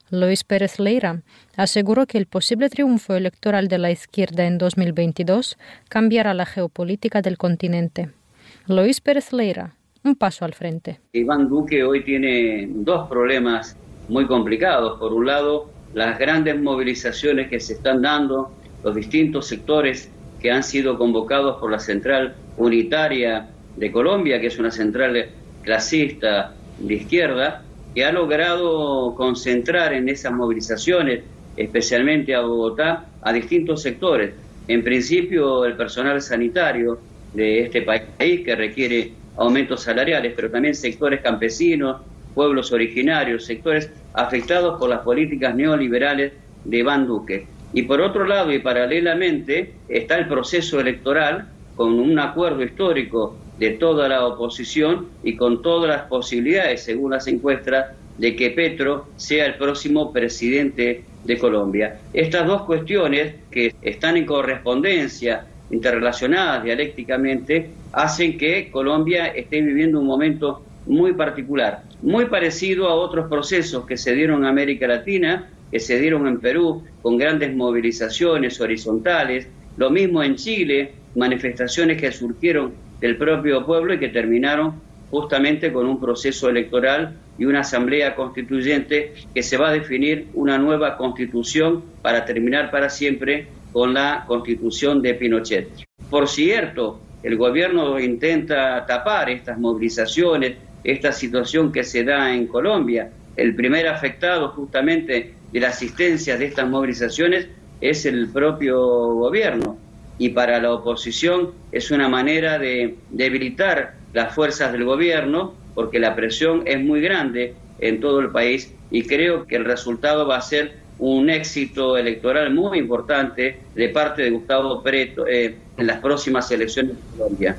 Luis Pérez Leira, aseguró que el posible triunfo electoral de la izquierda en dos mil veintidós cambiará la geopolítica del continente. Luis Pérez Leira, un paso al frente. Iván Duque hoy tiene dos problemas muy complicados. Por un lado, las grandes movilizaciones que se están dando, los distintos sectores que han sido convocados por la Central Unitaria de Colombia, que es una central clasista de izquierda, que ha logrado concentrar en esas movilizaciones, especialmente a Bogotá, a distintos sectores. En principio, el personal sanitario de este país, que requiere aumentos salariales, pero también sectores campesinos, pueblos originarios, sectores afectados por las políticas neoliberales de Iván Duque. Y por otro lado, y paralelamente, está el proceso electoral con un acuerdo histórico de toda la oposición y con todas las posibilidades, según las encuestas, de que Petro sea el próximo presidente de Colombia. Estas dos cuestiones, que están en correspondencia, interrelacionadas dialécticamente, hacen que Colombia esté viviendo un momento muy particular, muy parecido a otros procesos que se dieron en América Latina, que se dieron en Perú, con grandes movilizaciones horizontales, lo mismo en Chile, manifestaciones que surgieron del propio pueblo y que terminaron justamente con un proceso electoral y una asamblea constituyente que se va a definir una nueva constitución para terminar para siempre con la constitución de Pinochet. Por cierto, el gobierno intenta tapar estas movilizaciones, esta situación que se da en Colombia. El primer afectado justamente de la asistencia de estas movilizaciones es el propio gobierno. Y para la oposición es una manera de debilitar las fuerzas del gobierno, porque la presión es muy grande en todo el país y creo que el resultado va a ser un éxito electoral muy importante de parte de Gustavo Petro eh, en las próximas elecciones de Colombia.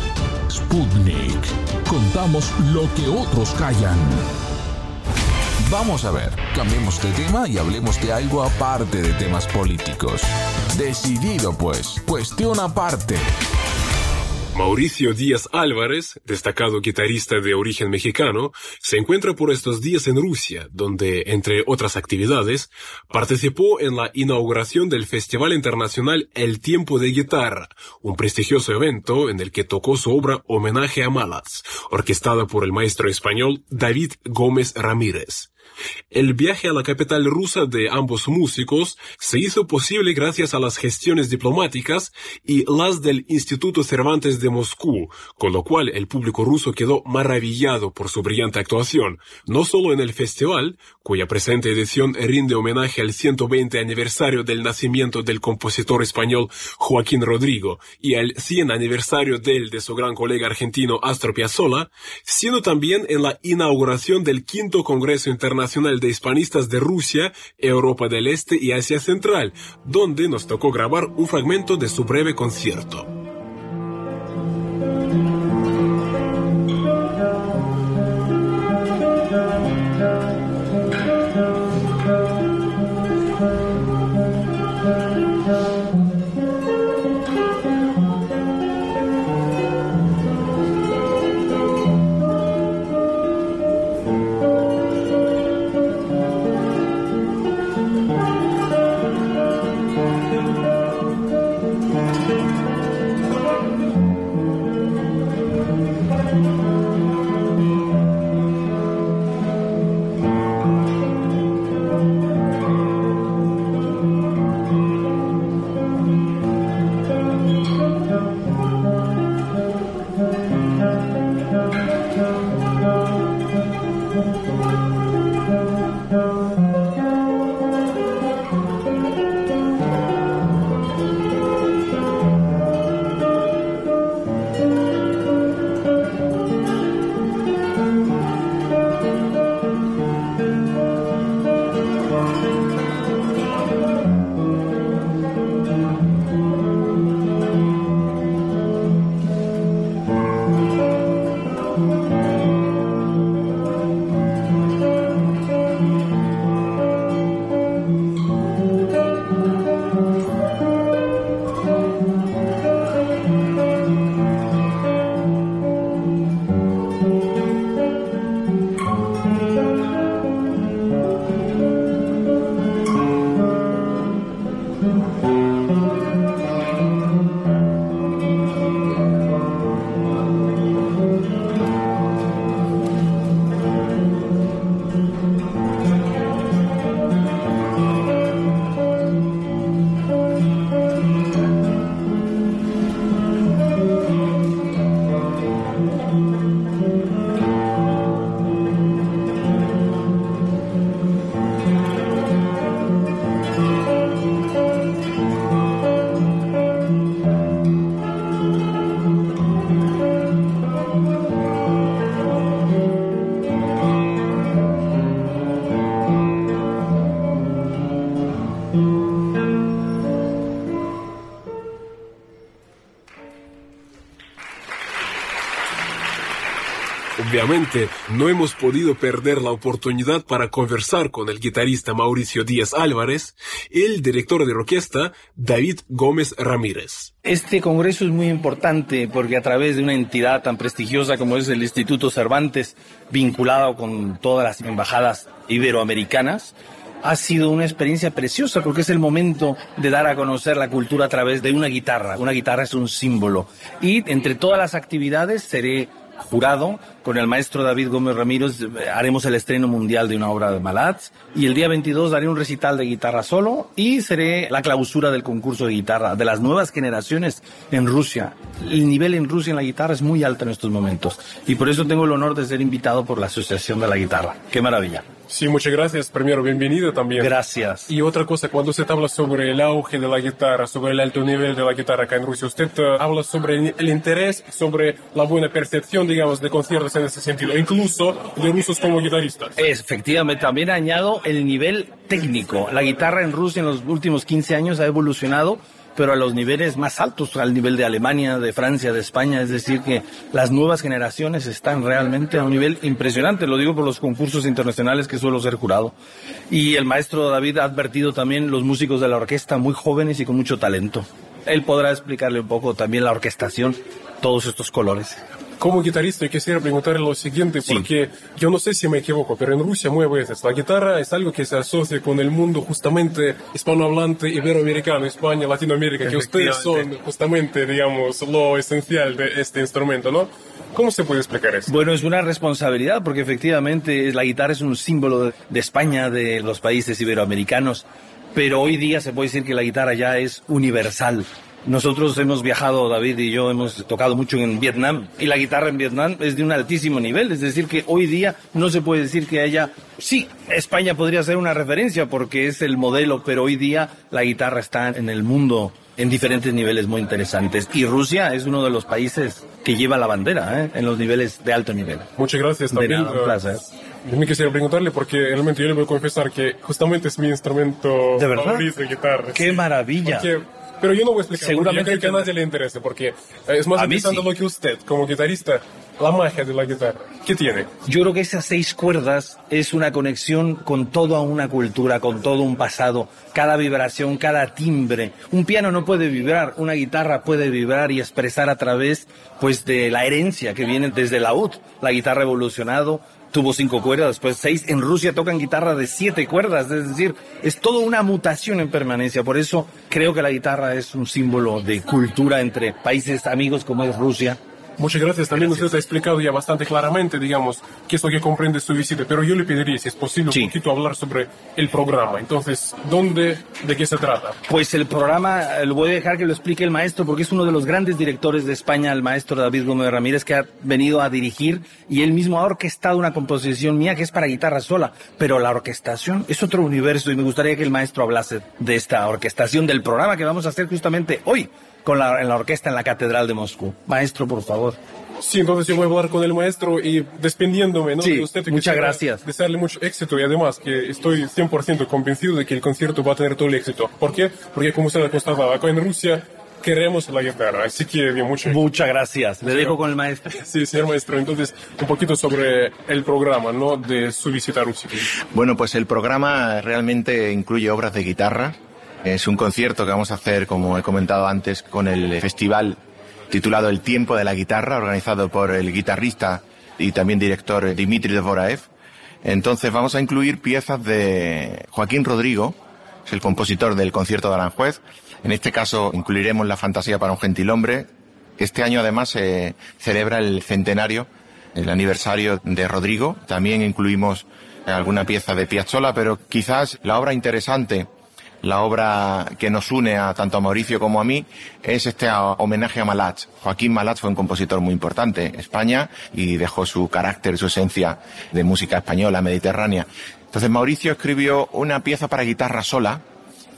Sputnik. Contamos lo que otros callan. Vamos a ver, cambiemos de tema y hablemos de algo aparte de temas políticos. Decidido pues, cuestión aparte. Mauricio Díaz Álvarez, destacado guitarrista de origen mexicano, se encuentra por estos días en Rusia, donde, entre otras actividades, participó en la inauguración del Festival Internacional El Tiempo de Guitarra, un prestigioso evento en el que tocó su obra Homenaje a Malas, orquestada por el maestro español David Gómez Ramírez. El viaje a la capital rusa de ambos músicos se hizo posible gracias a las gestiones diplomáticas y las del Instituto Cervantes de Moscú, con lo cual el público ruso quedó maravillado por su brillante actuación, no solo en el festival, cuya presente edición rinde homenaje al ciento veinte aniversario del nacimiento del compositor español Joaquín Rodrigo y al cien aniversario del de su gran colega argentino Astor Piazzolla, sino también en la inauguración del quinto Congreso Internacional Nacional de Hispanistas de Rusia, Europa del Este y Asia Central, donde nos tocó grabar un fragmento de su breve concierto. Obviamente, no hemos podido perder la oportunidad para conversar con el guitarrista Mauricio Díaz Álvarez y el director de orquesta David Gómez Ramírez. Este congreso es muy importante porque a través de una entidad tan prestigiosa como es el Instituto Cervantes, vinculado con todas las embajadas iberoamericanas, ha sido una experiencia preciosa porque es el momento de dar a conocer la cultura a través de una guitarra. Una guitarra es un símbolo. Y entre todas las actividades seré jurado. Con el maestro David Gómez Ramírez haremos el estreno mundial de una obra de Malats y el día veintidós daré un recital de guitarra solo y seré la clausura del concurso de guitarra de las nuevas generaciones en Rusia. El nivel en Rusia en la guitarra es muy alto en estos momentos y por eso tengo el honor de ser invitado por la Asociación de la Guitarra. ¡Qué maravilla! Sí, muchas gracias. Primero, bienvenido también. Gracias. Y otra cosa, cuando usted habla sobre el auge de la guitarra, sobre el alto nivel de la guitarra acá en Rusia, usted uh, habla sobre el, el interés, sobre la buena percepción, digamos, de conciertos en ese sentido, incluso de rusos como guitarristas. Efectivamente, también añado el nivel técnico. La guitarra en Rusia en los últimos quince años ha evolucionado, pero a los niveles más altos, al nivel de Alemania, de Francia, de España, es decir que las nuevas generaciones están realmente a un nivel impresionante, lo digo por los concursos internacionales que suelo ser jurado. Y el maestro David ha advertido también los músicos de la orquesta muy jóvenes y con mucho talento. Él podrá explicarle un poco también la orquestación, todos estos colores. Como guitarrista, yo quisiera preguntarle lo siguiente, porque sí. Yo no sé si me equivoco, pero en Rusia muy a veces la guitarra es algo que se asocia con el mundo justamente hispanohablante, iberoamericano, España, Latinoamérica, que ustedes son justamente, digamos, lo esencial de este instrumento, ¿no? ¿Cómo se puede explicar eso? Bueno, es una responsabilidad porque efectivamente la guitarra es un símbolo de España, de los países iberoamericanos, pero hoy día se puede decir que la guitarra ya es universal. Nosotros hemos viajado, David y yo, hemos tocado mucho en Vietnam y la guitarra en Vietnam es de un altísimo nivel, es decir que hoy día no se puede decir que haya... Sí, España podría ser una referencia porque es el modelo, pero hoy día la guitarra está en el mundo en diferentes niveles muy interesantes y Rusia es uno de los países que lleva la bandera, ¿eh? En los niveles de alto nivel. Muchas gracias también. De nada, un placer. Yo me quisiera preguntarle porque realmente yo le voy a confesar que justamente es mi instrumento ¿de verdad? favorito de guitarra. ¡Qué sí. maravilla! Porque... Pero yo no voy a explicar, seguramente yo creo que a nadie le interesa, porque es más interesante sí. Lo que usted, como guitarrista, la magia de la guitarra, ¿qué tiene? Yo creo que esas seis cuerdas es una conexión con toda una cultura, con todo un pasado, cada vibración, cada timbre. Un piano no puede vibrar, una guitarra puede vibrar y expresar a través, pues, de la herencia que viene desde el laúd. La guitarra ha evolucionado. Tuvo cinco cuerdas, después seis. En Rusia tocan guitarra de siete cuerdas, es decir, es toda una mutación en permanencia. Por eso creo que la guitarra es un símbolo de cultura entre países amigos como es Rusia. Muchas gracias. También gracias. Usted ha explicado ya bastante claramente, digamos, qué es lo que comprende su visita, pero yo le pediría, si es posible, sí. un poquito hablar sobre el programa. Entonces, ¿dónde, de qué se trata? Pues el programa lo voy a dejar que lo explique el maestro, porque es uno de los grandes directores de España, el maestro David Gómez Ramírez, que ha venido a dirigir y él mismo ha orquestado una composición mía que es para guitarra sola, pero la orquestación es otro universo y me gustaría que el maestro hablase de esta orquestación del programa que vamos a hacer justamente hoy. Con la, en la orquesta en la Catedral de Moscú. Maestro, por favor. Sí, entonces yo voy a hablar con el maestro y despidiéndome, ¿no? Sí, de usted, muchas gracias. Desearle mucho éxito y además que estoy cien por ciento convencido de que el concierto va a tener todo el éxito. ¿Por qué? Porque como usted ha constatado, acá en Rusia queremos la guitarra, así que bien, mucho éxito. Muchas gracias. Le sí, dejo con el maestro. Sí, señor maestro. Entonces, un poquito sobre el programa, ¿no? De su visita a Rusia. Bueno, pues el programa realmente incluye obras de guitarra. Es un concierto que vamos a hacer, como he comentado antes, con el festival titulado El Tiempo de la Guitarra, organizado por el guitarrista y también director Dmitry Dvoraev. Entonces vamos a incluir piezas de Joaquín Rodrigo, es el compositor del Concierto de Aranjuez. En este caso incluiremos la Fantasía para un gentilhombre. Este año además se celebra el centenario, el aniversario de Rodrigo. También incluimos alguna pieza de Piazzolla, pero quizás la obra interesante, la obra que nos une a tanto a Mauricio como a mí, es este homenaje a Malats. Joaquín Malats fue un compositor muy importante en España y dejó su carácter, su esencia de música española, mediterránea. Entonces Mauricio escribió una pieza para guitarra sola,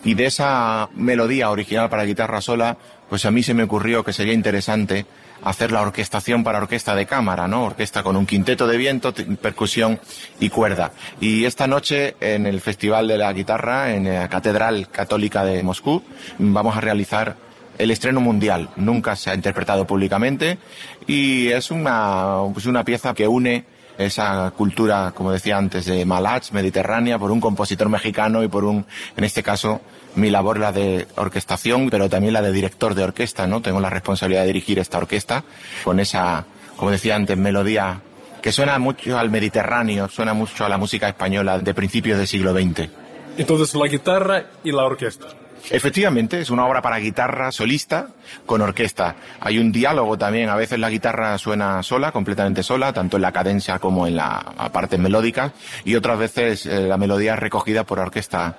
Y de esa melodía original para guitarra sola, pues a mí se me ocurrió que sería interesante hacer la orquestación para orquesta de cámara, ¿no? Orquesta con un quinteto de viento, percusión y cuerda. Y esta noche, en el Festival de la Guitarra, en la Catedral Católica de Moscú, vamos a realizar el estreno mundial. Nunca se ha interpretado públicamente y es una, pues una pieza que une esa cultura, como decía antes, de Malach, mediterránea, por un compositor mexicano y por un, en este caso, mi labor la de orquestación, pero también la de director de orquesta, ¿no? Tengo la responsabilidad de dirigir esta orquesta con esa, como decía antes, melodía que suena mucho al Mediterráneo, suena mucho a la música española de principios del siglo veinte. Entonces, la guitarra y la orquesta. Efectivamente, es una obra para guitarra solista con orquesta. Hay un diálogo también, a veces la guitarra suena sola, completamente sola, tanto en la cadencia como en la parte melódica, y otras veces eh, la melodía es recogida por orquesta.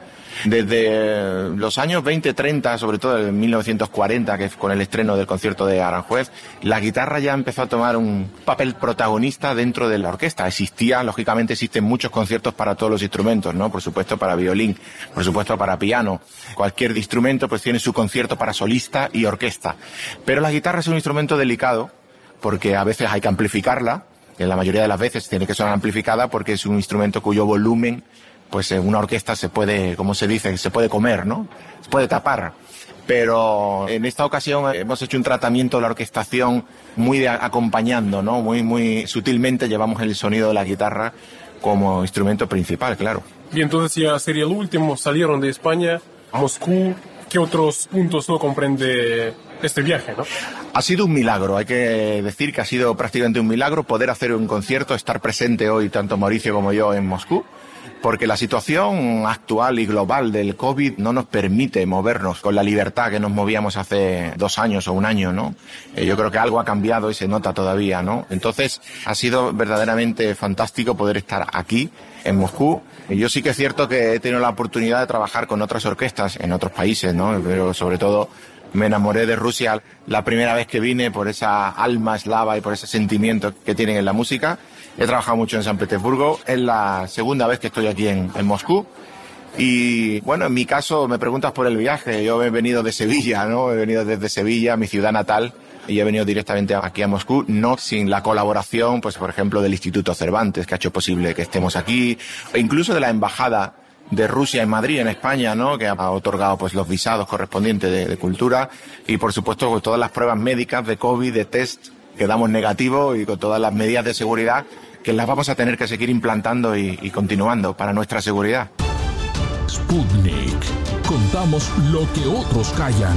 Desde los años veinte, treinta, sobre todo en mil novecientos cuarenta, que es con el estreno del concierto de Aranjuez, la guitarra ya empezó a tomar un papel protagonista dentro de la orquesta. Existía, lógicamente existen muchos conciertos para todos los instrumentos, ¿no? Por supuesto para violín, por supuesto para piano. Cualquier instrumento pues tiene su concierto para solista y orquesta. Pero la guitarra es un instrumento delicado porque a veces hay que amplificarla. En la mayoría de las veces tiene que sonar amplificada porque es un instrumento cuyo volumen, pues en una orquesta se puede, como se dice, se puede comer, ¿no? Se puede tapar. Pero en esta ocasión hemos hecho un tratamiento de la orquestación muy de acompañando, ¿no? Muy, muy sutilmente llevamos el sonido de la guitarra como instrumento principal, claro. Y entonces ya sería el último, salieron de España a Moscú. ¿Qué otros puntos no comprende este viaje, no? Ha sido un milagro, hay que decir que ha sido prácticamente un milagro poder hacer un concierto, estar presente hoy tanto Mauricio como yo en Moscú, porque la situación actual y global del COVID no nos permite movernos con la libertad que nos movíamos hace dos años o un año, ¿no? Eh, yo creo que algo ha cambiado y se nota todavía, ¿no? Entonces, ha sido verdaderamente fantástico poder estar aquí, en Moscú. Y yo sí que es cierto que he tenido la oportunidad de trabajar con otras orquestas en otros países, ¿no? Pero sobre todo me enamoré de Rusia la primera vez que vine por esa alma eslava y por ese sentimiento que tienen en la música. He trabajado mucho en San Petersburgo, es la segunda vez que estoy aquí en, en Moscú. Y bueno, en mi caso me preguntas por el viaje, yo he venido de Sevilla, ¿no? He venido desde Sevilla, mi ciudad natal, y he venido directamente aquí a Moscú, no sin la colaboración, pues por ejemplo, del Instituto Cervantes, que ha hecho posible que estemos aquí, e incluso de la Embajada de Rusia en Madrid, en España, ¿no? Que ha otorgado pues los visados correspondientes de, de cultura, y por supuesto con todas las pruebas médicas de COVID, de test, que damos negativo, y con todas las medidas de seguridad que las vamos a tener que seguir implantando y, y continuando para nuestra seguridad. Sputnik. Contamos lo que otros callan.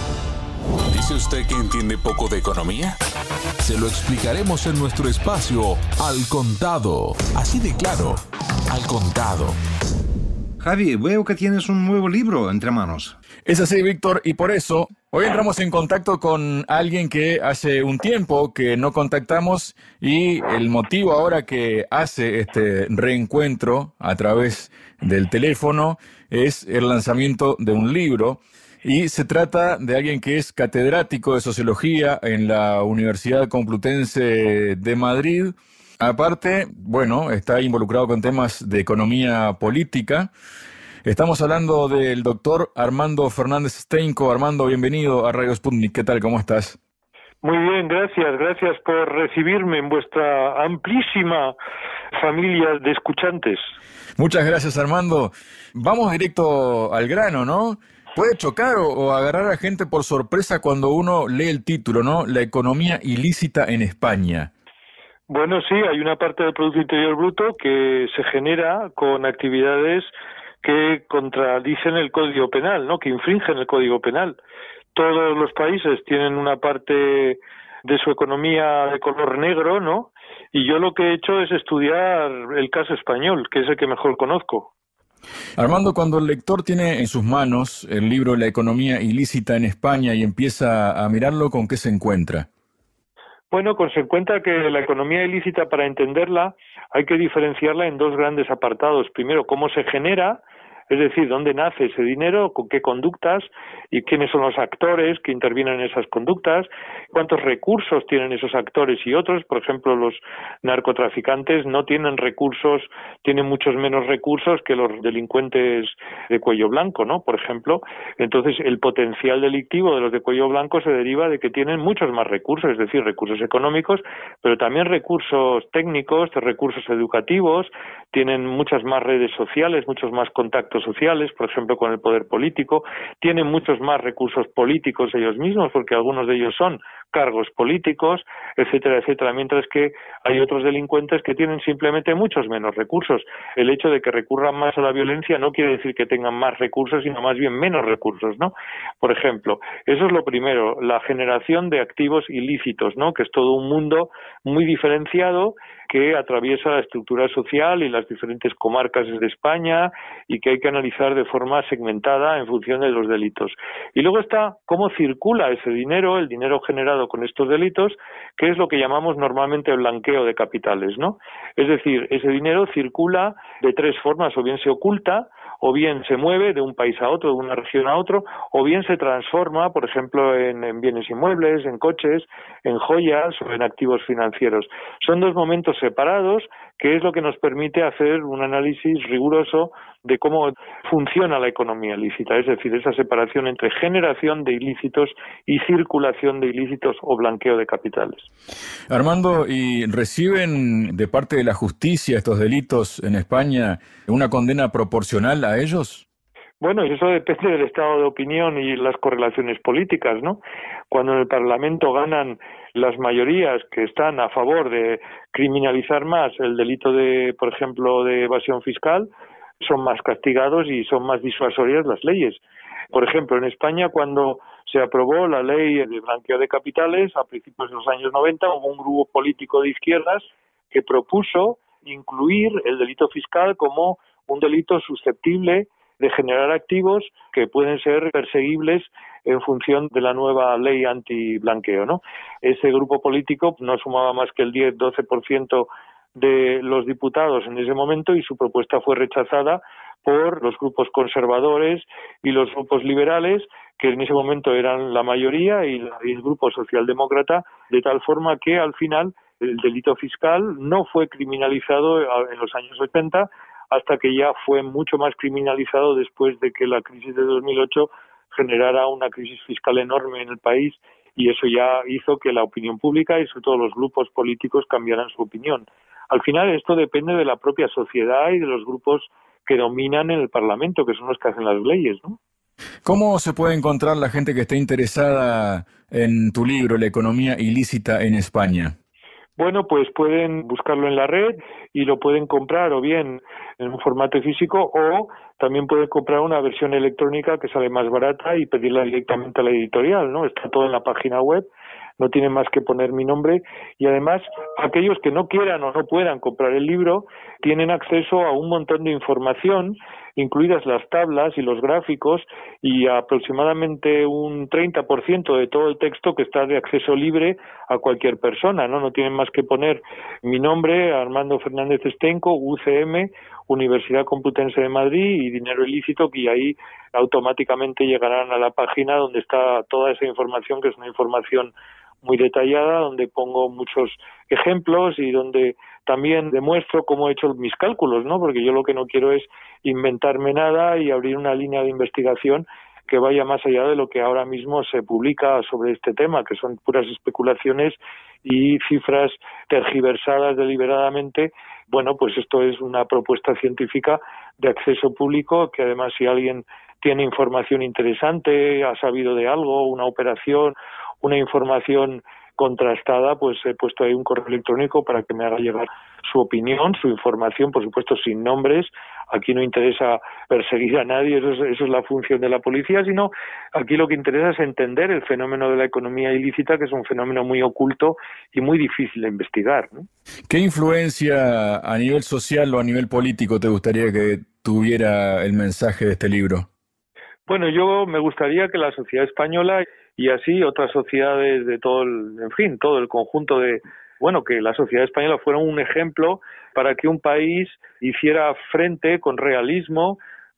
¿Dice usted que entiende poco de economía? Se lo explicaremos en nuestro espacio Al Contado. Así de claro, Al Contado. Javi, veo que tienes un nuevo libro entre manos. Es así, Víctor, y por eso hoy entramos en contacto con alguien que hace un tiempo que no contactamos, y el motivo ahora que hace este reencuentro a través del teléfono es el lanzamiento de un libro. Y se trata de alguien que es catedrático de Sociología en la Universidad Complutense de Madrid. Aparte, bueno, está involucrado con temas de economía política. Estamos hablando del doctor Armando Fernández Steinko. Armando, bienvenido a Radio Sputnik. ¿Qué tal? ¿Cómo estás? Muy bien, gracias. Gracias por recibirme en vuestra amplísima familia de escuchantes. Muchas gracias, Armando. Vamos directo al grano, ¿no? Puede chocar o, o agarrar a gente por sorpresa cuando uno lee el título, ¿no? La economía ilícita en España. Bueno, sí, hay una parte del Producto Interior Bruto que se genera con actividades que contradicen el Código Penal, ¿no? Que infringen el Código Penal. Todos los países tienen una parte de su economía de color negro, ¿no? Y yo lo que he hecho es estudiar el caso español, que es el que mejor conozco. Armando, cuando el lector tiene en sus manos el libro La economía ilícita en España y empieza a mirarlo, ¿con qué se encuentra? Bueno, pues se encuentra que la economía ilícita, para entenderla, hay que diferenciarla en dos grandes apartados. Primero, cómo se genera Es decir, dónde nace ese dinero, con qué conductas y quiénes son los actores que intervienen en esas conductas, cuántos recursos tienen esos actores y otros. Por ejemplo, los narcotraficantes no tienen recursos, tienen muchos menos recursos que los delincuentes de cuello blanco, ¿no? Por ejemplo, entonces el potencial delictivo de los de cuello blanco se deriva de que tienen muchos más recursos, es decir, recursos económicos, pero también recursos técnicos, recursos educativos, tienen muchas más redes sociales, muchos más contactos sociales, por ejemplo, con el poder político, tienen muchos más recursos políticos ellos mismos, porque algunos de ellos son cargos políticos, etcétera, etcétera, mientras que hay otros delincuentes que tienen simplemente muchos menos recursos. El hecho de que recurran más a la violencia no quiere decir que tengan más recursos, sino más bien menos recursos, ¿no? Por ejemplo, eso es lo primero, la generación de activos ilícitos, ¿no? Que es todo un mundo muy diferenciado que atraviesa la estructura social y las diferentes comarcas de España y que hay que analizar de forma segmentada en función de los delitos. Y luego está cómo circula ese dinero, el dinero generado con estos delitos, que es lo que llamamos normalmente blanqueo de capitales, ¿no? Es decir, ese dinero circula de tres formas, o bien se oculta, o bien se mueve de un país a otro, de una región a otro, o bien se transforma, por ejemplo, en, en bienes inmuebles, en coches, en joyas o en activos financieros. Son dos momentos separados, que es lo que nos permite hacer un análisis riguroso de cómo funciona la economía ilícita, es decir, esa separación entre generación de ilícitos y circulación de ilícitos o blanqueo de capitales. Armando, ¿y reciben de parte de la justicia estos delitos en España una condena proporcional a ellos? Bueno, eso depende del estado de opinión y las correlaciones políticas, ¿no? Cuando en el Parlamento ganan las mayorías que están a favor de criminalizar más el delito de, por ejemplo, de evasión fiscal, son más castigados y son más disuasorias las leyes. Por ejemplo, en España, cuando se aprobó la ley de blanqueo de capitales, a principios de los años noventa, hubo un grupo político de izquierdas que propuso incluir el delito fiscal como un delito susceptible de generar activos que pueden ser perseguibles en función de la nueva ley antiblanqueo, ¿no? Ese grupo político no sumaba más que el diez doce por ciento de los diputados en ese momento y su propuesta fue rechazada por los grupos conservadores y los grupos liberales, que en ese momento eran la mayoría, y el grupo socialdemócrata, de tal forma que al final el delito fiscal no fue criminalizado en los años ochenta, hasta que ya fue mucho más criminalizado después de que la crisis de dos mil ocho generara una crisis fiscal enorme en el país, y eso ya hizo que la opinión pública y sobre todo los grupos políticos cambiaran su opinión. Al final esto depende de la propia sociedad y de los grupos que dominan en el Parlamento, que son los que hacen las leyes, ¿no? ¿Cómo se puede encontrar la gente que esté interesada en tu libro, La economía ilícita en España? Bueno, pues pueden buscarlo en la red y lo pueden comprar o bien en un formato físico, o también pueden comprar una versión electrónica que sale más barata y pedirla directamente a la editorial, ¿no? Está todo en la página web, no tienen más que poner mi nombre, y además aquellos que no quieran o no puedan comprar el libro tienen acceso a un montón de información, incluidas las tablas y los gráficos, y aproximadamente un treinta por ciento de todo el texto que está de acceso libre a cualquier persona, ¿no? No tienen más que poner mi nombre, Armando Fernández Estenco, U C M, Universidad Complutense de Madrid, y dinero ilícito, que ahí automáticamente llegarán a la página donde está toda esa información, que es una información muy detallada, donde pongo muchos ejemplos y donde también demuestro cómo he hecho mis cálculos, ¿no? Porque yo lo que no quiero es inventarme nada y abrir una línea de investigación que vaya más allá de lo que ahora mismo se publica sobre este tema, que son puras especulaciones y cifras tergiversadas deliberadamente. Bueno, pues esto es una propuesta científica de acceso público, que además, si alguien tiene información interesante, ha sabido de algo, una operación, una información contrastada, pues he puesto ahí un correo electrónico para que me haga llegar su opinión, su información, por supuesto sin nombres. Aquí no interesa perseguir a nadie, eso es, eso es la función de la policía, sino aquí lo que interesa es entender el fenómeno de la economía ilícita, que es un fenómeno muy oculto y muy difícil de investigar, ¿no? ¿Qué influencia a nivel social o a nivel político te gustaría que tuviera el mensaje de este libro? Bueno, yo me gustaría que la sociedad española y así otras sociedades de todo el, en fin, todo el conjunto de, bueno, que la sociedad española fuera un ejemplo para que un país hiciera frente con realismo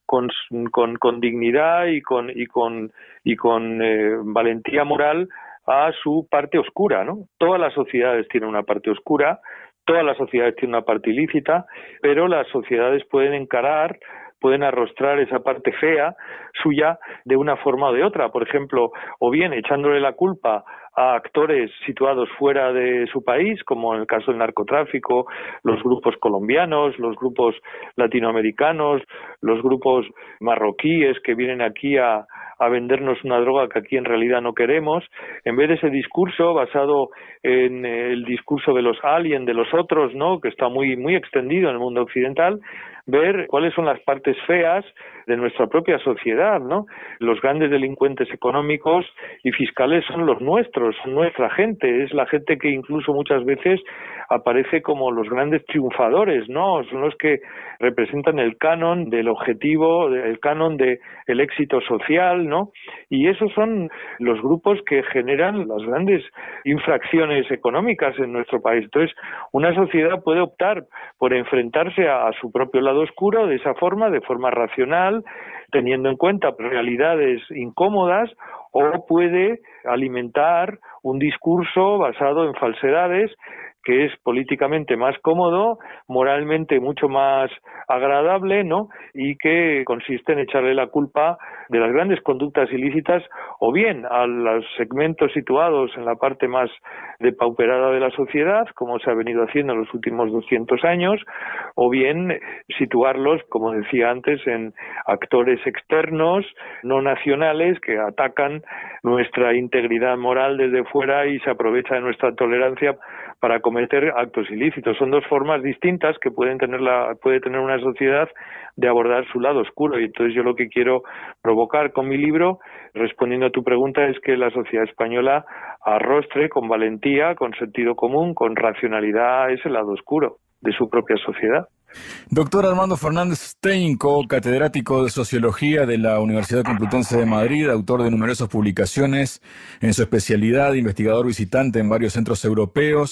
con, con, con dignidad y con, y con, y con eh, valentía moral a su parte oscura, ¿no? Todas las sociedades tienen una parte oscura, todas las sociedades tienen una parte ilícita, pero las sociedades pueden encarar, pueden arrostrar esa parte fea suya de una forma o de otra. Por ejemplo, o bien echándole la culpa a actores situados fuera de su país, como en el caso del narcotráfico, los grupos colombianos, los grupos latinoamericanos, los grupos marroquíes que vienen aquí a, a vendernos una droga que aquí en realidad no queremos, en vez de ese discurso basado en el discurso de los aliens, de los otros, ¿no?, que está muy, muy extendido en el mundo occidental, ver cuáles son las partes feas de nuestra propia sociedad, ¿no? Los grandes delincuentes económicos y fiscales son los nuestros, son nuestra gente, es la gente que incluso muchas veces aparece como los grandes triunfadores, ¿no? Son los que representan el canon del objetivo, el canon del éxito social, ¿no? Y esos son los grupos que generan las grandes infracciones económicas en nuestro país. Entonces, una sociedad puede optar por enfrentarse a, a su propio lado oscuro de esa forma, de forma racional, teniendo en cuenta realidades incómodas, o puede alimentar un discurso basado en falsedades que es políticamente más cómodo, moralmente mucho más agradable, ¿no?, y que consiste en echarle la culpa de las grandes conductas ilícitas o bien a los segmentos situados en la parte más depauperada de la sociedad, como se ha venido haciendo en los últimos doscientos años, o bien situarlos, como decía antes, en actores externos, no nacionales, que atacan nuestra integridad moral desde fuera y se aprovecha de nuestra tolerancia para cometer actos ilícitos. Son dos formas distintas que pueden tener la, puede tener una sociedad de abordar su lado oscuro, y entonces yo lo que quiero provocar con mi libro, respondiendo a tu pregunta, es que la sociedad española arrostre con valentía, con sentido común, con racionalidad ese lado oscuro de su propia sociedad. Doctor Armando Fernández Steinco, catedrático de Sociología de la Universidad Complutense de Madrid, autor de numerosas publicaciones en su especialidad, investigador visitante en varios centros europeos.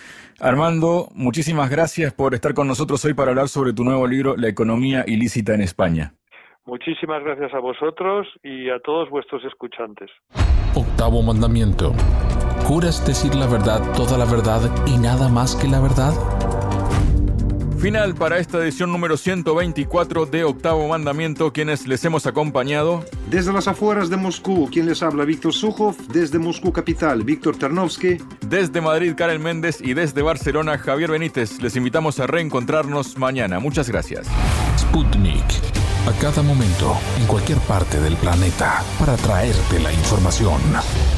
Armando, muchísimas gracias por estar con nosotros hoy para hablar sobre tu nuevo libro, La economía ilícita en España. Muchísimas gracias a vosotros y a todos vuestros escuchantes. Octavo mandamiento. ¿Juras decir la verdad, toda la verdad y nada más que la verdad? Final para esta edición número ciento veinticuatro de Octavo Mandamiento, quienes les hemos acompañado. Desde las afueras de Moscú, quien les habla, Víctor Sukhov. Desde Moscú capital, Víctor Ternovsky. Desde Madrid, Karen Méndez. Y desde Barcelona, Javier Benítez. Les invitamos a reencontrarnos mañana. Muchas gracias. Sputnik. A cada momento, en cualquier parte del planeta, para traerte la información.